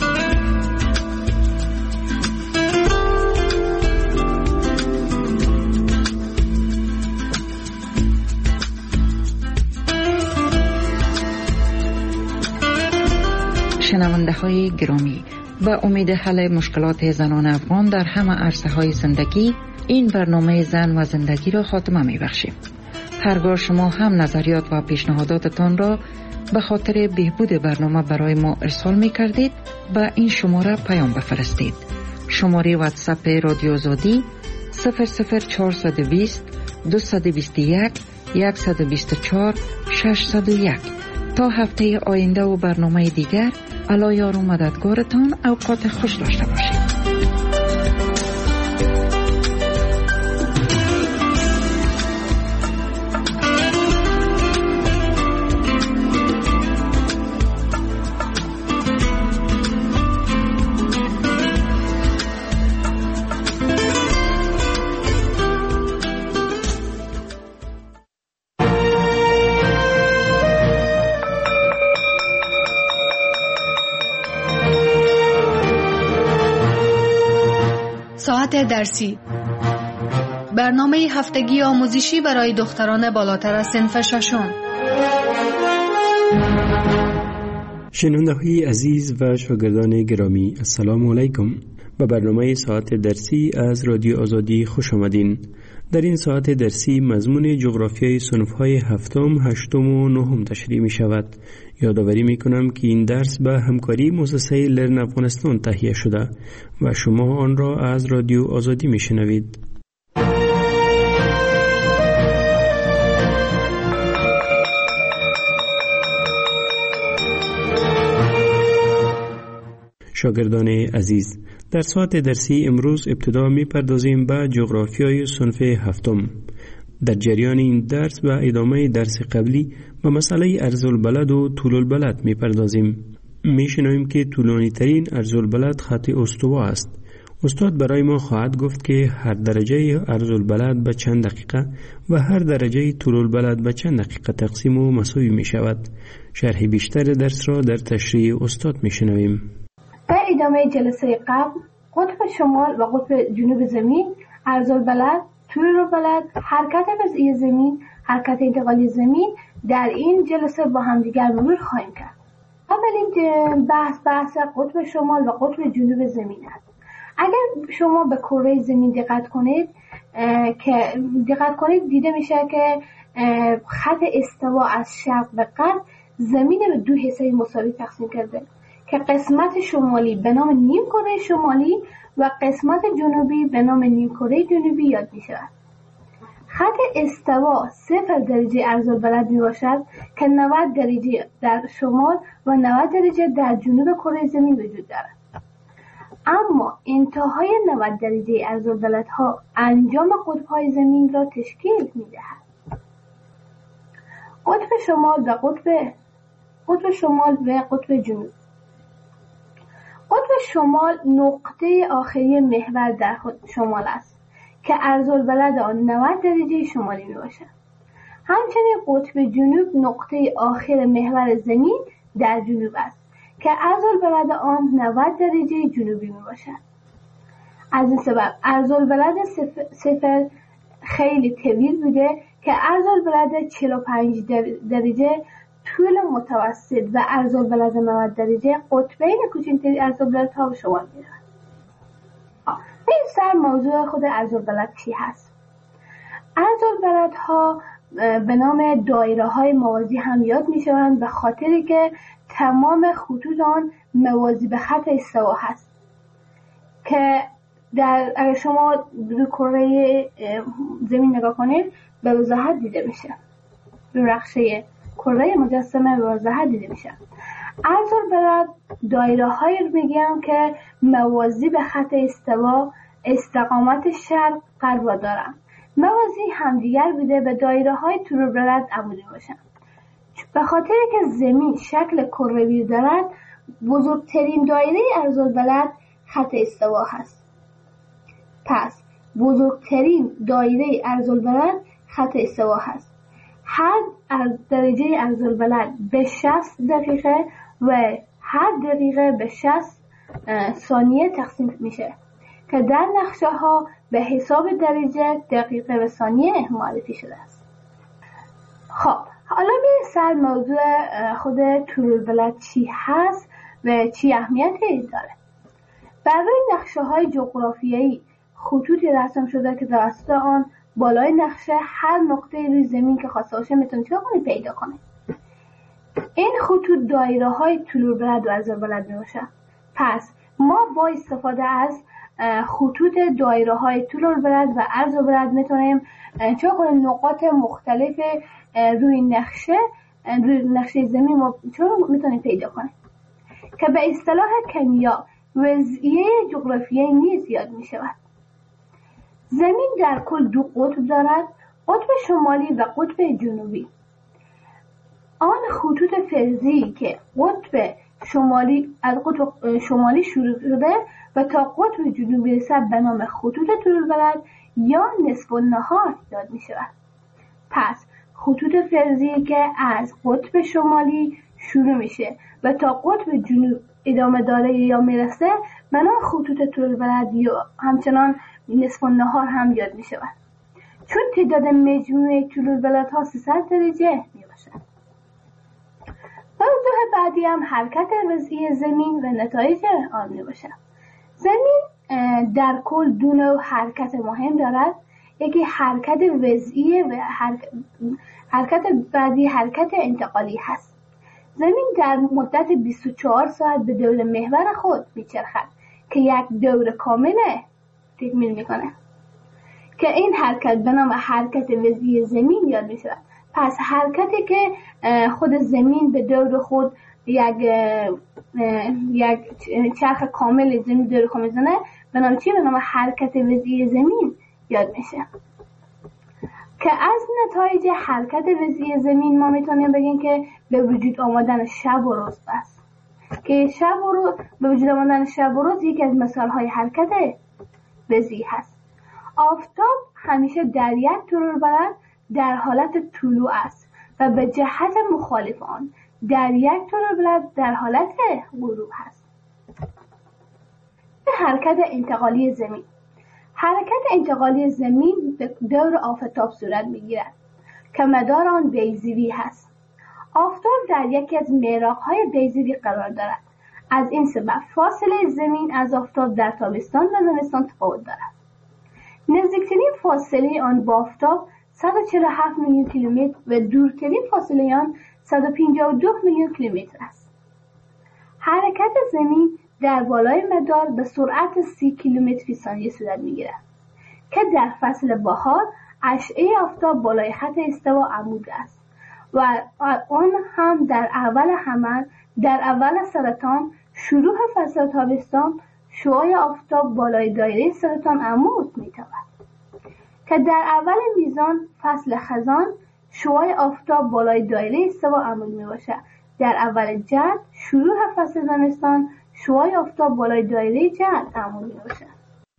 شنونده های گرامی، با امید حل مشکلات زنان افغان در همه عرصه های زندگی، این برنامه زن و زندگی را خاتمه می بخشیم. هرگاه شما هم نظریات و پیشنهاداتتان را به خاطر بهبود برنامه برای ما ارسال می کردید، با این شماره پیام بفرستید. شماره واتساپ رادیو آزادی صفر صفر چهارصد و بیست دویست و بیست و یک صد و بیست و چهار ششصد و یک. تا هفته آینده و برنامه دیگر، الله یار و مددگارتان. اوقات خوش داشته باشید. ساعت درسی، برنامه هفتگی آموزشی برای دختران بالاتر از صنف ششم. شنونده‌های عزیز و شاگردان گرامی، السلام علیکم. به برنامه ساعت درسی از رادیو آزادی خوش آمدین. در این ساعت درسی مضمون جغرافیای صنف‌های هفتم، هشتم و نهم تشریح می شود. یادآوری می کنم که این درس به همکاری مؤسسه لرن افغانستان تهیه شده و شما آن را از رادیو آزادی می شنوید. شاگردان عزیز، در ساعت درسی امروز ابتدا می پردازیم به جغرافیای صنف هفتم. در جریان این درس و ادامه درس قبلی به مسئله ارض البلد و طول البلد می پردازیم. میشنویم که طولانی ترین عرض‌البلد خط استوا است. استاد برای ما خواهد گفت که هر درجه عرض‌البلد به چند دقیقه و هر درجه طول‌البلد به چند دقیقه تقسیم و مساوی می شود. شرح بیشتر درس را در تشریح استاد میشنویم. در ادامه جلسه قبل قطب شمال و قطب جنوب زمین، عرض‌البلد، طول‌البلد، حرکت وضعی زمین، حرکت انتقالی زمین در این جلسه با همدیگر مرور خواهیم کرد. اولین بحث بحث قطب شمال و قطب جنوب زمین است. اگر شما به کره زمین دقت کنید که دقت کنید دیده میشه که خط استوا از شرق به غرب زمین به دو حصه مساوی تقسیم کرده که قسمت شمالی به نام نیم کره شمالی و قسمت جنوبی به نام نیم کره جنوبی یاد می شود. خط استوا صفر درجه عرض‌البلد می باشد که نود درجه در شمال و نود درجه در جنوب کره زمین وجود دارد. اما انتهای نود درجه عرض‌البلدها انجام قطب‌های زمین را تشکیل می دهد. قطب شمال و قطب قطب شمال و قطب جنوب. قطب شمال نقطه آخری محور در شمال است که عرض‌البلد آن نود درجه شمالی می باشد. همچنین قطب جنوب نقطه آخر محور زمین در جنوب است که عرض‌البلد آن نود درجه جنوبی می باشد. از این سبب عرض‌البلد صفر خیلی طویل بوده که عرض‌البلد چهل و پنج درجه طول متوسط و عرض‌البلد نود درجه قطبین کوچکترین عرض‌البلدها به شمار می‌رود. این سر موضوع خود عرض‌البلد چی هست؟ عرض‌البلدها به نام دایره‌های موازی هم یاد می‌شوند به خاطری که تمام خطوط آن موازی به خط استوا هست که در اگر شما دو کره زمین نگاه کنید به وضاحت دیده میشه. رو نقشه کره مجسمه به وضاحت دیده میشه. عرض‌البلد دایره‌هایی رو میگم که موازی به خط استوا استقامت شرق غرب را دارند. موازی همدیگر بوده به دایره‌های طول‌البلد عمودی باشند. به خاطر که زمین شکل کروی دارد بزرگترین دایره عرض‌البلد خط استوا هست. پس بزرگترین دایره عرض‌البلد خط استوا هست. هر درجه عرض‌البلد به شصت دقیقه و هر دقیقه به شصت ثانیه تقسیم میشه که در نقشه ها به حساب درجه دقیقه و ثانیه معرفی شده است. خب حالا به سر موضوع خود طول‌البلد چی هست و چی اهمیتی داره. برای نقشه های جغرافیایی خطوطی رسم شده که توسط آن بالای نقشه هر نقطه روی زمین که خواسته باشه میتونید چه کنید پیدا کنید. این خطوط دایره های طول‌البلد و عرض‌البلد میباشه. پس ما با استفاده از خطوط دایره های طول‌البلد و عرض‌البلد میتونیم چه کنیم نقاط مختلف روی نقشه روی نقشه زمین ما چه میتونیم پیدا کنیم که به اصطلاح کیمیا وضعیه جغرافیایی نیز یاد میشود. زمین در کل دو قطب دارد، قطب شمالی و قطب جنوبی. آن خطوط فرضی که قطب شمالی از قطب شمالی شروع شده و تا قطب جنوبی رسد به نام خطوط طول‌البلد یا نصف النهار یاد می شود. پس خطوط فرضی که از قطب شمالی شروع میشه و تا قطب جنوب ادامه داره یا میرسه به نام خطوط طول‌البلد یا همچنان نصف النهار هم یاد می شود. چون تعداد مجموعه طول‌البلدها سیصد درجه می باشد. موضوع بعدی هم حرکت وضعی زمین و نتایج آن می باشد. زمین در کل دو نوع حرکت مهم دارد. یکی حرکت وضعی و حرکت, حرکت بعدی حرکت انتقالی هست. زمین در مدت بیست و چهار ساعت به دور محور خود میچرخد که یک دور کامل تکمیل میکنه که این حرکت به نام حرکت وضعی زمین یاد میشود. پس حرکتی که خود زمین به دور خود یک یک چرخ کامل زمین دور خود میزنه به نام چی؟ به نام حرکت وضعی زمین یاد میشه که از نتایج حرکت وضعی زمین ما میتونیم بگیم که به وجود آمدن شب و روز است. که شب و روز به وجود آمدن شب و روز یکی از مثال‌های حرکت وضعی هست. آفتاب همیشه در یک طول بلند در حالت طلوع است و به جهت مخالف آن در یک طول بلند در حالت غروب هست. حرکت انتقالی زمین. حرکت انتقالی زمین به دور آفتاب صورت می‌گیرد که مدار آن بیضوی هست. آفتاب در یکی از محراق‌های بیضوی قرار دارد. از این سبب فاصله زمین از آفتاب در تابستان و زمستان تفاوت دارد. نزدیکترین فاصله آن با آفتاب صد و چهل و هفت میلیون کیلومتر و دورترین فاصله آن صد و پنجاه و دو میلیون کیلومتر است. حرکت زمین در بالای مدار به سرعت سی کیلومتر فی ثانیه صورت می‌گیرد که در فصل بهار اشعه آفتاب بالای خط استوا عمود است و آن هم در اول حمل، در اول سرطان، شروع فصل تابستان شعاع آفتاب بالای دایره سرطان عمود می‌تابد که در اول میزان فصل خزان شعاع آفتاب بالای دایره استوا عمود میباشد. در اول جد شروع فصل زمستان شعاع آفتاب بالای دایره جد عمود میباشد.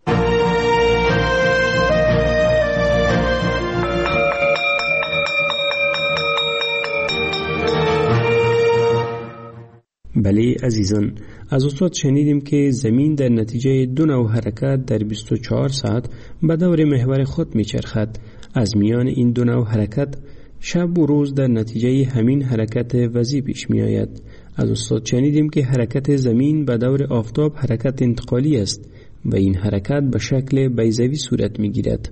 بله عزیزان، از استاد شنیدیم که زمین در نتیجه دو نوع حرکت در بیست و چهار ساعت به دور محور خود میچرخد. از میان این دو نوع حرکت شب و روز در نتیجه همین حرکت وضعی پیش می آید. از استاد شنیدیم که حرکت زمین به دور آفتاب حرکت انتقالی است و این حرکت به شکل بیضوی صورت می گیرد.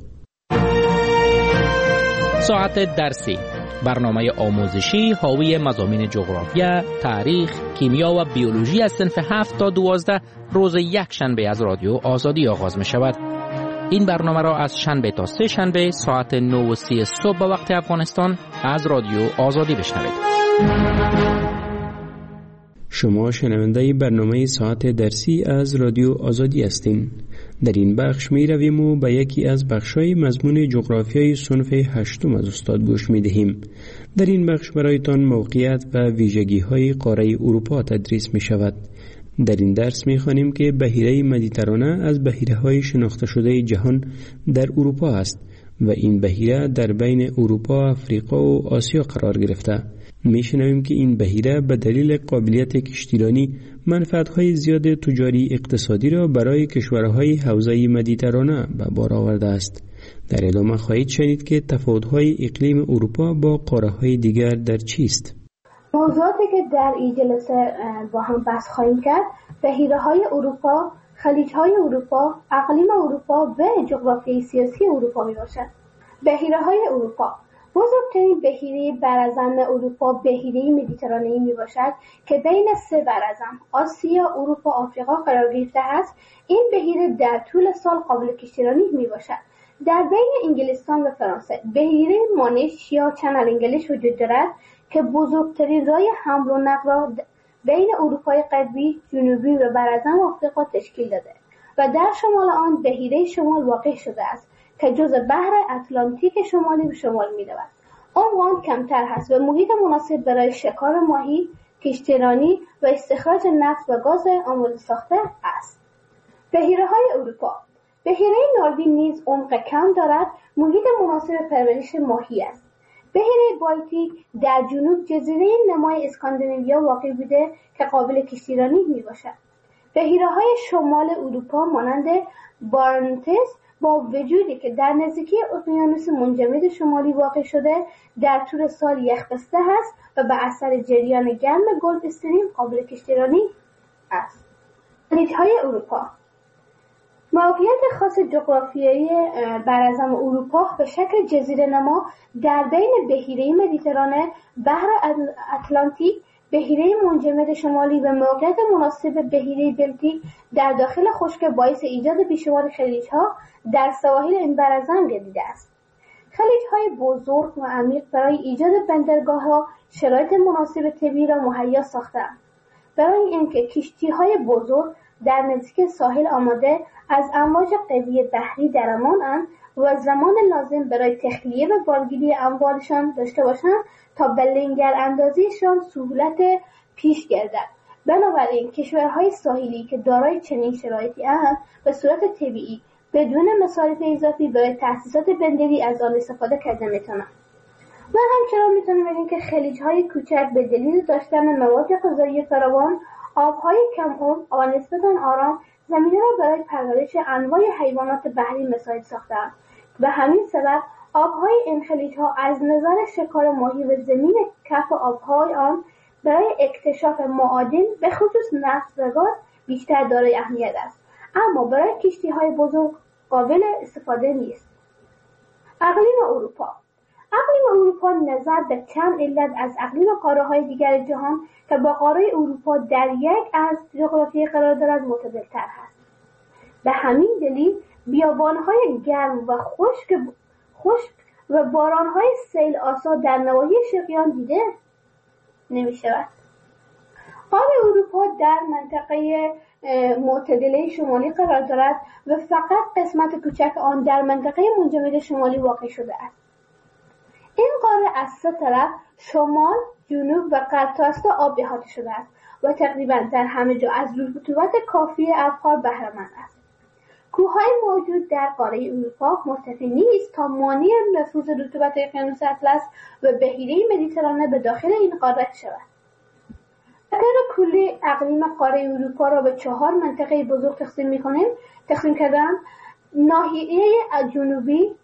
ساعت درسی، برنامه آموزشی حاوی مضامین جغرافیا، تاریخ، کیمیا و بیولوژی از صنف هفت تا دوازده روز یک شنبه از رادیو آزادی آغاز می شود. این برنامه را از شنبه تا سه شنبه ساعت نه و سی صبح به وقت افغانستان از رادیو آزادی بشنوید. شما شنونده برنامه ساعت درسی از رادیو آزادی هستین. در این بخش می رویم و به یکی از بخش‌های مضمون جغرافیای صنف هشتم از استاد گوش می دهیم. در این بخش برایتان موقعیت و ویژگی‌های قاره اروپا تدریس می شود. در این درس می خوانیم که بحیره مدیترانه از بحیره‌های شناخته شده جهان در اروپا است و این بحیره در بین اروپا، افریقا و آسیا قرار گرفته. می شنویم که این بحیره به دلیل قابلیت کشتیرانی منفعت‌های زیاد تجاری اقتصادی را برای کشورهای حوزه مدیترانه به بار آورده است. در ادامه خواهید شنید که تفاوت‌های اقلیم اروپا با قاره‌های دیگر در چیست. موضوعاتی که در این جلسه با هم بحث خواهیم کرد بحیره‌های اروپا، خلیج‌های اروپا، اقلیم اروپا و جغرافیای سیاسی اروپا میباشد. بحیره‌های اروپا بزرگترین بحیره براعظم اروپا بحیره مدیترانه‌ای میباشد که بین سه براعظم آسیا، اروپا، آفریقا قرار گرفته است. این بحیره در طول سال قابل کشتیرانی میباشد. در بین انگلستان و فرانسه بحیره مانش یا چنل انگلیش وجود دارد که بزرگترین راه حمل و نقل را بین اروپای غربی، جنوبی و براعظم آفریقا تشکیل داده و در شمال آن بحیره شمال واقع شده است که جزء بحر اتلانتیک شمالی به شمال می‌رود. عمق آن کمتر هست و محیط مناسب برای شکار ماهی، کشتیرانی و استخراج نفت و گاز آماده ساخته است. بحیره‌های اروپا. بحیره ناروین نیز عمق کم دارد، محیط مناسب پرورش ماهی است. بحیره بالتیک در جنوب جزیره نمای اسکاندیناویا واقع بوده که قابل کشتیرانی میباشد. بحیره‌های شمال اروپا مانند بارنتس با وجودی که در نزدیکی اقیانوس منجمد شمالی واقع شده در طول سال یخبسته است و به اثر جریان گرم گلف استریم قابل کشتیرانی است. خلیج‌های اروپا. موقعیت خاص جغرافیایی براعظم اروپا به شکل جزیره نما در بین بحیره مدیترانه، بحر اتلانتیک، بحیره منجمد شمالی و موقعیت مناسب بحیره بلتیک در داخل خشک باعث ایجاد بیشمار خلیج‌ها در سواحل این براعظم گردیده است. خلیج‌های بزرگ و عمیق برای ایجاد بندرگاه‌ها شرایط مناسب طبیعی را مهیا ساخته‌اند. برای اینکه کشتی‌های بزرگ در نزدیک ساحل آماده از امواج قوی بحری در امان‌اند و زمان لازم برای تخلیه و بارگیری اموالشان داشته باشند تا به لنگر اندازیشان سهولت پیش گردد. بنابراین کشورهای ساحلی که دارای چنین شرایطی اند به صورت طبیعی بدون مصارف اضافی برای تأسیسات بندری از آن استفاده کرده میتونند. و همچنان میتونیم بگیم که خلیج‌های کوچک به دلیل داشتن مواد غذایی فراوان، آب‌های کم عمق و نسبتاً آرام زمینه را برای پرورش انواع حیوانات بحری مساعد ساخته‌اند. به همین سبب آب‌های این خلیج‌ها از نظر شکار ماهی و زمین کف آب‌های آن برای اکتشاف معادن به خصوص نفت و گاز بیشتر دارای اهمیت است، اما برای کشتی‌های بزرگ قابل استفاده نیست. اقلیم اروپا اقلیم اروپا نظر به چند علت از اقلیم قاره‌های دیگر جهان که با قاره اروپا در یک از جغرافیایی قرار دارد معتدل‌تر است. به همین دلیل بیابان‌های گرم و خشک خشک و باران‌های سیل آسا در نواحی شرقی دیده نمی‌شود. قاره اروپا در منطقه معتدله شمالی قرار دارد و فقط قسمت کوچک آن در منطقه منجمد شمالی واقع شده است. این قاره از سه طرف شمال، جنوب و غرب تا است آب احاطه شده است و تقریبا در همه جا از رطوبت کافی ابخار بهره‌مند است. کوههای موجود در قاره اروپا مرتفع نیست تا مانع نفوذ رطوبت اقیانوس اطلس و بحیره مدیترانه به داخل این قاره شود. اگر کلی اقلیم قاره اروپا را به چهار منطقه بزرگ تقسیم می‌کنیم، تقسیم کردن ناحیه جنوبی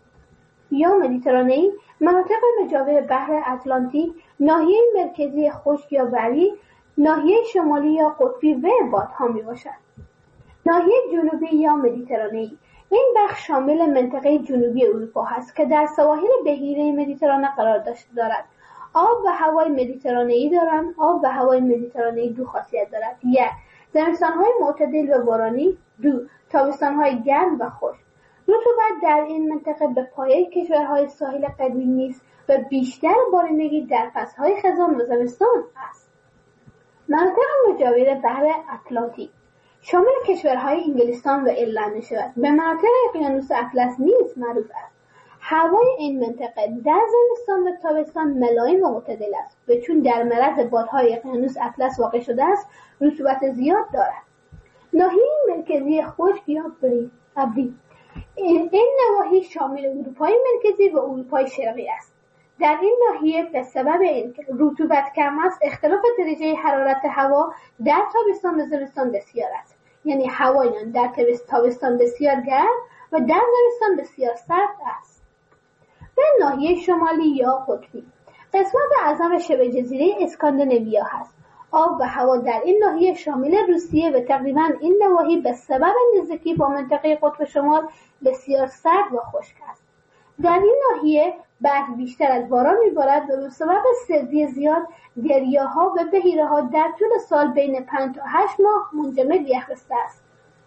یا مدیترانه‌ای، مناطق مجاور بحر اتلانتیک، ناحیه مرکزی خشک یا بری، ناحیه شمالی یا قطبی و بادها میباشد. ناحیه جنوبی یا مدیترانه‌ای این بخش شامل منطقه جنوبی اروپا است که در سواحل بحیره مدیترانه قرار دارد. آب و هوای مدیترانه‌ای دارند. آب و هوای مدیترانه‌ای دو خاصیت دارد: یک، زمستان‌های معتدل و بارانی، دو، تابستان‌های گرم و خشک. رطوبت در این منطقه به پایه کشورهای ساحل قطبی نیست و بیشتر بارندگی در فصل‌های خزان و زمستان است. مناطق مجاور بحر اتلانتیک شامل کشورهای انگلستان و ایرلند می‌شود. به مناطق اقیانوس اطلس نیز معروف است. هوای این منطقه در زمستان و تابستان ملایم و معتدل است و چون در معرض بادهای اقیانوس اطلس واقع شده است، رطوبت زیاد دارد. ناحیه مرکزی خشک یا ابری این, این نواحی شامل اروپای مرکزی و اروپای شرقی است. در این ناحیه به سبب اینکه رطوبت کم است، اختلاف درجه حرارت هوا در تابستان و زمستان بسیار است. یعنی هوای در تابستان بسیار گرم و در زمستان بسیار سرد است. به ناحیه شمالی یا قطبی قسمت اعظم شبه جزیره اسکاندیناویا هست. آب و هوا در این ناحیه شامل روسیه و تقریبا این نواحی به سبب نزدیکی با منطقه قطب شمال بسیار سرد و خشک است. در این ناحیه برف بیشتر از باران میبارد و به سبب سردی زیاد دریاها و بحیره‌ها در طول سال بین پنج تا هشت ماه منجمد یخبسته است.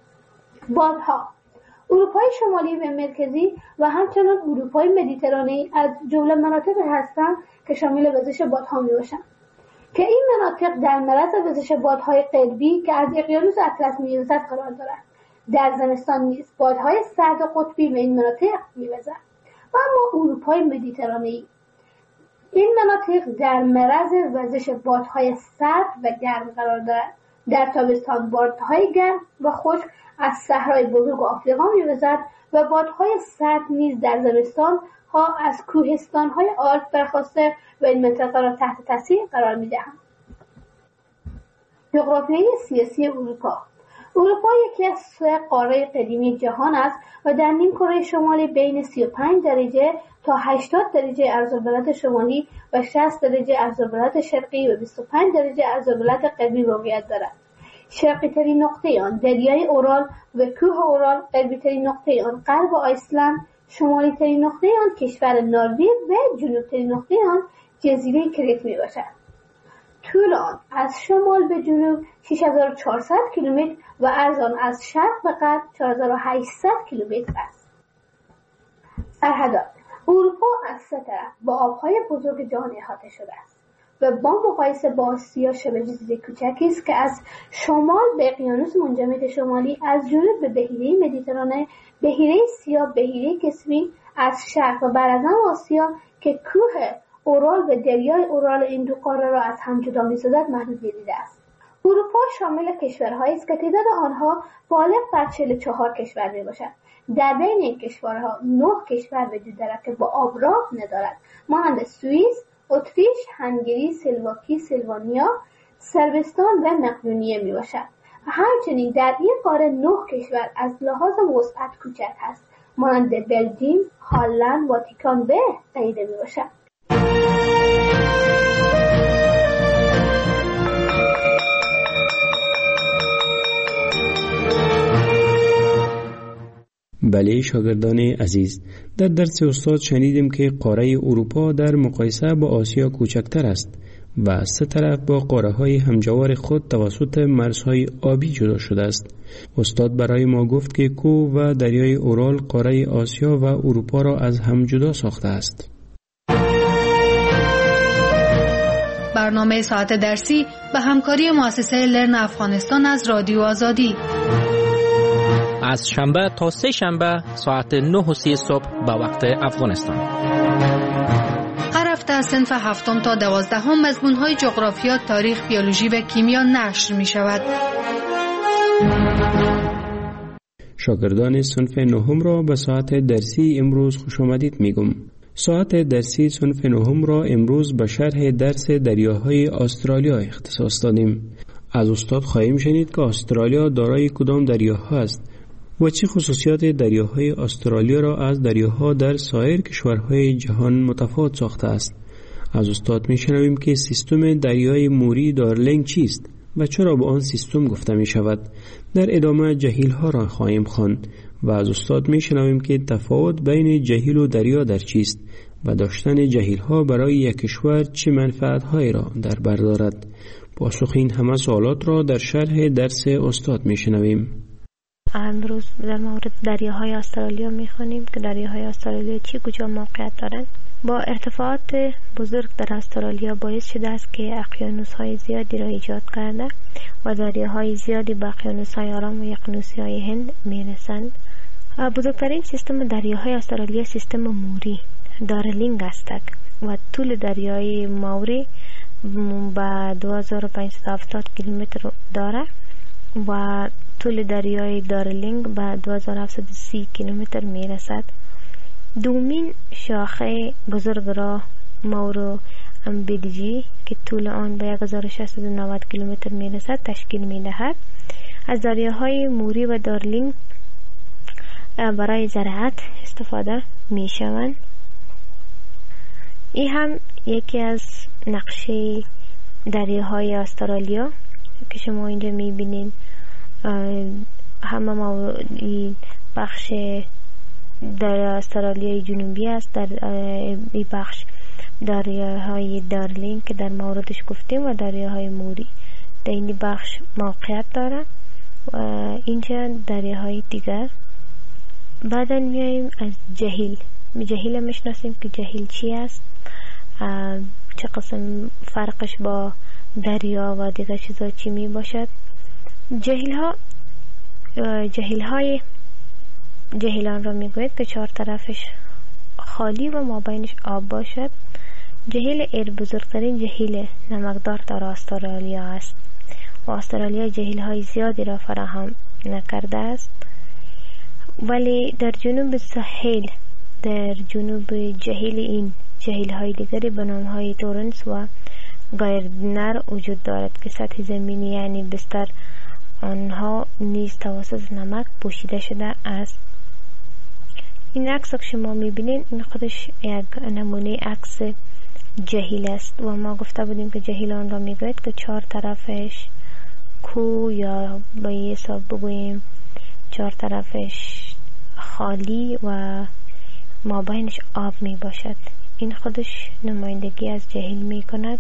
بادها اروپای شمالی و مرکزی و همچنان اروپای مدیترانه‌ای از جمله مناطق هستند که شامل وزش بادها میباشند که این مناطق در معرض وزش بادهای قطبی که از اقیانوس اطلس میوزد قرار دارند. در زمستان نیز بادهای سرد و قطبی به این مناطق میوزد. و اما اروپای مدیترانه‌ای این مناطق در معرض وزش بادهای سرد و گرم قرار دارد. در تابستان بادهای گرم و خشک از صحرای بزرگ آفریقا میوزد و بادهای سرد نیز در زمستان ها از کوهستان‌های آلپ برخاسته و این منطقه را تحت تاثیر قرار می‌دهند. جغرافیای سیاسی اروپا اروپا یکی از سه قاره قدیمی جهان است و در نیم کره شمالی بین سی و پنج درجه تا هشتاد درجه عرض‌البلد شمالی و شصت درجه عرض‌البلد شرقی و بیست و پنج درجه عرض‌البلد غربی واقعیت دارد. شرقی ترین نقطه آن دریای اورال و کوه اورال، غربی ترین نقطه آن غرب ایسلند، شمالی ترین نقطه آن کشور نروژ و جنوب ترین نقطه آن جزیره کریت می باشد. طول آن از شمال به جنوب شش هزار و چهارصد کیلومتر و عرض آن از شرق به غرب چهار هزار و هشتصد کیلومتر است. سرحدات اروپا از سه طرف با آبهای بزرگ جهان احاطه شده است و با مقایسه با آسیا شبه جزیره کوچکی است که از شمال به اقیانوس منجمد شمالی، از جنوب به بحیره مدیترانه، بحیره سیاه، بحیره کسپی، از شرق و براعظم آسیا که کوه اورال و دریای اورال این دو قاره را از هم جدا می‌سازد محدود دیده است. اروپا شامل کشورهایی است که تعداد آنها بالغ بر چهل و چهار کشور میباشد. در بین این کشورها نه کشور وجود دارد که با آبراه ندارد، مانند سوئیس، اتریش، هنگری، سلواکی، سلوانیا، صربستان و مقدونیه میباشد. همچنین در این قاره نه کشور از لحاظ وسعت کوچک است، مانند بلژیم، هلند، واتیکان و غیره میباشد. بله شاگردان عزیز، در درس استاد شنیدیم که قاره اروپا در مقایسه با آسیا کوچکتر است و سه طرف با قاره های همجوار خود توسط مرزهای آبی جدا شده است. استاد برای ما گفت که کوه و دریای اورال قاره آسیا و اروپا را از هم جدا ساخته است. برنامه ساعت درسی به همکاری مؤسسه لرن افغانستان از رادیو آزادی از شنبه تا سه شنبه ساعت نه و سی صبح به وقت افغانستان. هر هفته صنف هفتم تا دوازدهم مضمون‌های جغرافیا، تاریخ، بیولوژی و کیمیا نشر می‌شود. شاگردان صنف نهم را به ساعت درسی امروز خوش آمدید میگم. ساعت درسی صنف نهم را امروز به شرح درس دریاهای استرالیا اختصاص دادیم. از استاد خواهیم شنید که استرالیا دارای کدام دریاها است و چه خصوصیات دریاهای استرالیا را از دریاها در سایر کشورهای جهان متفاوت ساخته است. از استاد میشنویم که سیستم دریای موری دارلینگ چیست و چرا به آن سیستم گفته می شود. در ادامه جهیل ها را خواهیم خواند و از استاد میشنویم که تفاوت بین جهیل و دریا در چیست و داشتن جهیل ها برای یک کشور چه منفعت هایی را در بر دارد. پاسخ این همه سوالات را در شرح درس استاد میشنویم. امروز در مورد دریاهای استرالیا میخوانیم که دریاهای استرالیا چی کجا موقعیت دارند. با ارتفاعات بزرگ در استرالیا باعث شده است که اقیانوس‌های زیادی را ایجاد کرده و دریاهای زیادی به اقیانوس‌های آرام و اقیانوس‌های هند میرسند. بزرگترین سیستم دریاهای استرالیا سیستم موری دارلینگ است و طول دریای موری به دو هزار و پانصد و هفتاد کیلومتر دارد و طول دریای دارلینگ به دو هزار و هفتصد و سی کیلومتر می رسد. دومین شاخه بزرگ را مورو امبیدجی که طول آن به هزار و ششصد و نود کیلومتر می رسد تشکیل می دهد. از دریاهای موری و دارلینگ برای زراعت استفاده می شوند. این هم یکی از نقشه دریاهای استرالیا که شما اینجا می بینید. همه ما بخش در استرالیای جنوبی است، در این بخش دریاهای دارلینگ که در موردش گفتیم و دریاهای موری در این بخش موقعیت داره و اینجا دریاهای دیگر. بعدا میاییم از جهیل. جهیل میشناسیم که جهیل چی است، چه قسم فرقش با دریا و دیگر چیزا چی می باشد. جهیل ها جهیل های جهیلان را میگوید که چهار طرفش خالی و مابینش آب باشد. جهیل ایر بزرگترین جهیل نمکدار در استرالیا است و استرالیا جهیل های زیادی را فراهم نکرده است، ولی در جنوب ساحل در جنوب جهیل این جهیل های دیگری به نام های تورنس و گایردنر وجود دارد که سطح زمینی یعنی بستر آنها نیز توسط نمک پوشیده شده است. این عکس که شما میبینین این خودش یک نمونه عکس جهیل است و ما گفته بودیم که جهیل آن را میگوید که چهار طرفش کوه یا با یه حساب بگوییم چهار طرفش خالی و مابینش آب می باشد. این خودش نمایندگی از جهیل می کند.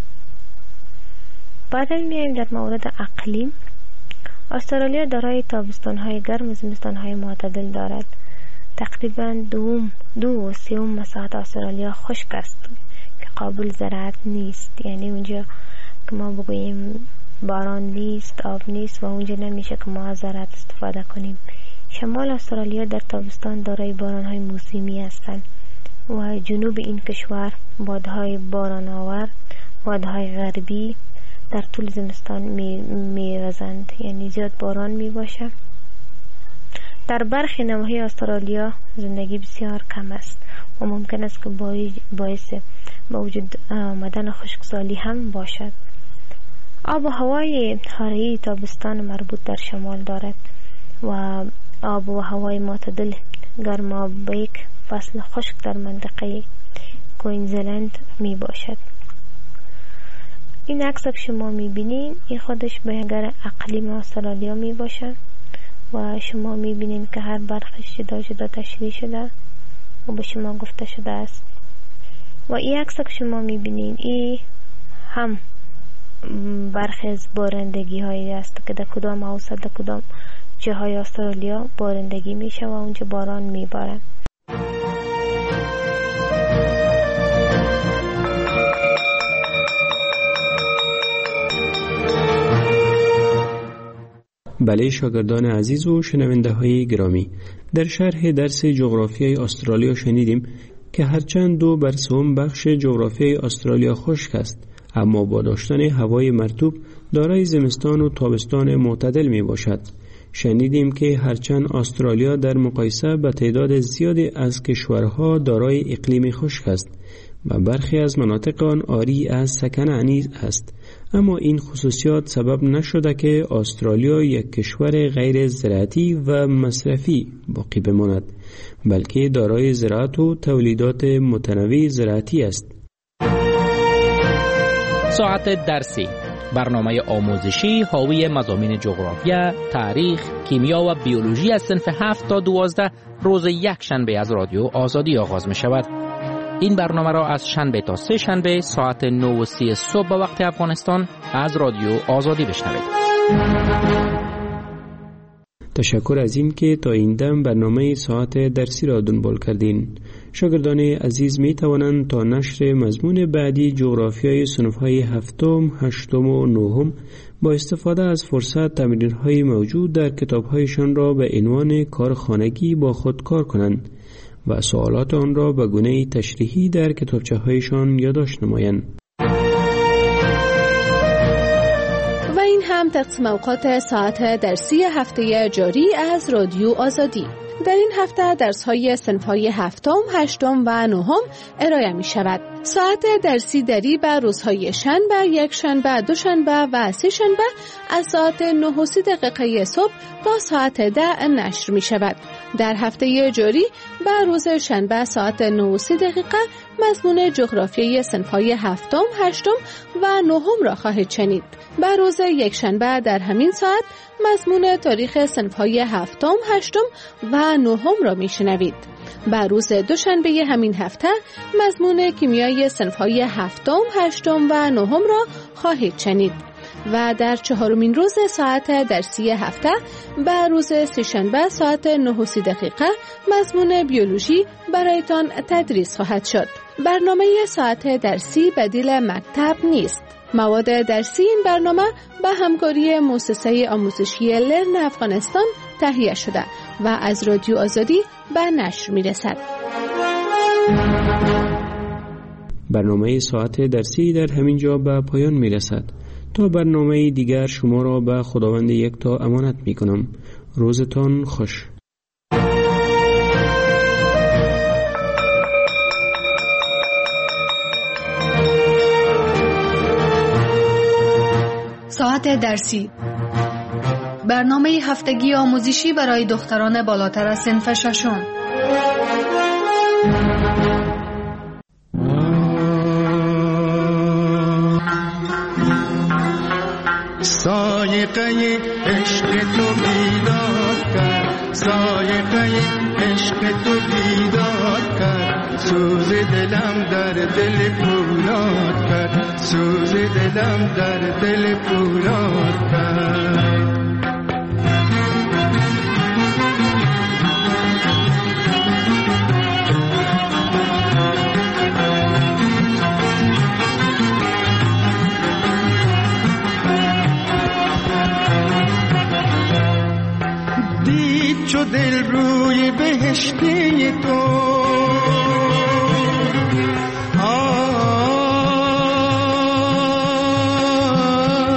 بعد میایم در مورد اقلیم. استرالیا دارای تابستان‌های گرم و زمستان‌های معتدل دارد. تقریباً دوم دو و سوم مساحت استرالیا خشک است که قابل زراعت نیست، یعنی اونجا که ما بگوییم باران نیست، آب نیست و اونجا نمیشه که ما از زراعت استفاده کنیم. شمال استرالیا در تابستان دارای باران‌های موسمی هستند و جنوب این کشور بادهای باران آور، بادهای غربی در طول زمستان می میوزند، یعنی زیاد باران می باشه. در برخی نواحی استرالیا زندگی بسیار کم است و ممکن است که باعث با وجود آمدن خشکسالی هم باشد. آب و هوای حاره تابستان مربوط در شمال دارد و آب و هوای معتدل گرمابیک فصل خشک در منطقه کوینزلند می باشد. این عکس که شما می بینید این خودش بیانگر اقلیم استرالیا می باشد و شما می بینید که هر برخش جدا جدا تشریح شده و به شما گفته شده است. و این عکس که شما می بینید این هم برخی از بارندگی هایی است که در کدام اوسط در کدام جاهای استرالیا بارندگی میشه و اونجا باران میباره. بله شاگردان عزیز و شنونده های گرامی، در شرح درس جغرافیای استرالیا شنیدیم که هرچند دو بر سوم بخش جغرافیای استرالیا خشک است، اما با داشتن هوای مرطوب دارای زمستان و تابستان معتدل می باشد. شنیدیم که هرچند استرالیا در مقایسه با تعداد زیادی از کشورها دارای اقلیم خشک است و برخی از مناطق آن عاری از سکنه نیز است، اما این خصوصیات سبب نشده که استرالیا یک کشور غیر زراعتی و مصرفی باقی بماند، بلکه دارای زراعت و تولیدات متنوع زراعتی است. ساعت درسی، برنامه آموزشی حاوی مضامین جغرافیا، تاریخ، کیمیا و بیولوژی از صنف هفت تا دوازده روز یک شنبه از رادیو آزادی آغاز می شود. این برنامه را از شنبه تا سه شنبه ساعت نه و سی صبح به وقت افغانستان از رادیو آزادی بشنوید. تشکر از این که تا این دم برنامه ساعت درسی را دنبال کردین. شاگردان عزیز می توانند تا نشر مضمون بعدی جغرافیای صنف‌های هفتم، هشتم و نهم با استفاده از فرصت تمرین‌های موجود در کتاب‌هایشان را به عنوان کار خانگی با خود کار کنند و سوالات آن را به گونه تشریحی در کتابچه‌هایشان یادداشت نمایند. و این هم تقسیم اوقات ساعت درسی هفته جاری از رادیو آزادی. در این هفته درس‌های صنف‌های هفتم، هشتم و نهم ارائه می‌شود. ساعت درسی دری بر روزهای شنبه، یک شنبه، دو شنبه و سه شنبه از ساعت نه و سی دقیقه صبح تا ساعت ده نشر می‌شود. در هفته جاری بر روز شنبه ساعت نه و سی دقیقه مضمون جغرافیای صنف‌های هفتم، هشتم و نهم را خواهید شنید. بر روز یک شنبه در همین ساعت مضمون تاریخ صنف‌های هفتم، هشتم و نهم را میشنوید. بر روز دوشنبه همین هفته مضمون کیمیای صنف‌های هفتم، هشتم و نهم را خواهید شنید. و در چهارمین روز ساعت درسی هفته بر روز سه‌شنبه ساعت نه و سی دقیقه مضمون بیولوژی برایتان تدریس خواهد شد. برنامه ساعت درسی بدیل مکتب نیست. مواد درسی این برنامه به همکاری مؤسسه آموزشی لرن افغانستان تهیه شده و از رادیو آزادی به نشر میرسد. برنامه ساعت درسی در همین جا به پایان میرسد. تا برنامه دیگر شما را به خداوند یکتا امانت میکنم. روزتان خوش. ساعت درسی، برنامه هفتگی آموزشی برای دختران بالاتر از صنف ششم. سایقه عشق تو بیدار کرد، سایقه عشق تو بیدار کرد، سوز دلم در دل پولاد کرد، سوز دلم در دل پولاد کرد. چو دل روی بهشتی تو آه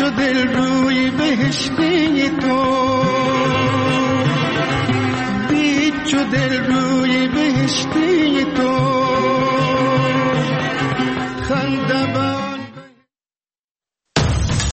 چو دل روی بهشتی تو، دید چو دل روی بهشتی تو، خنده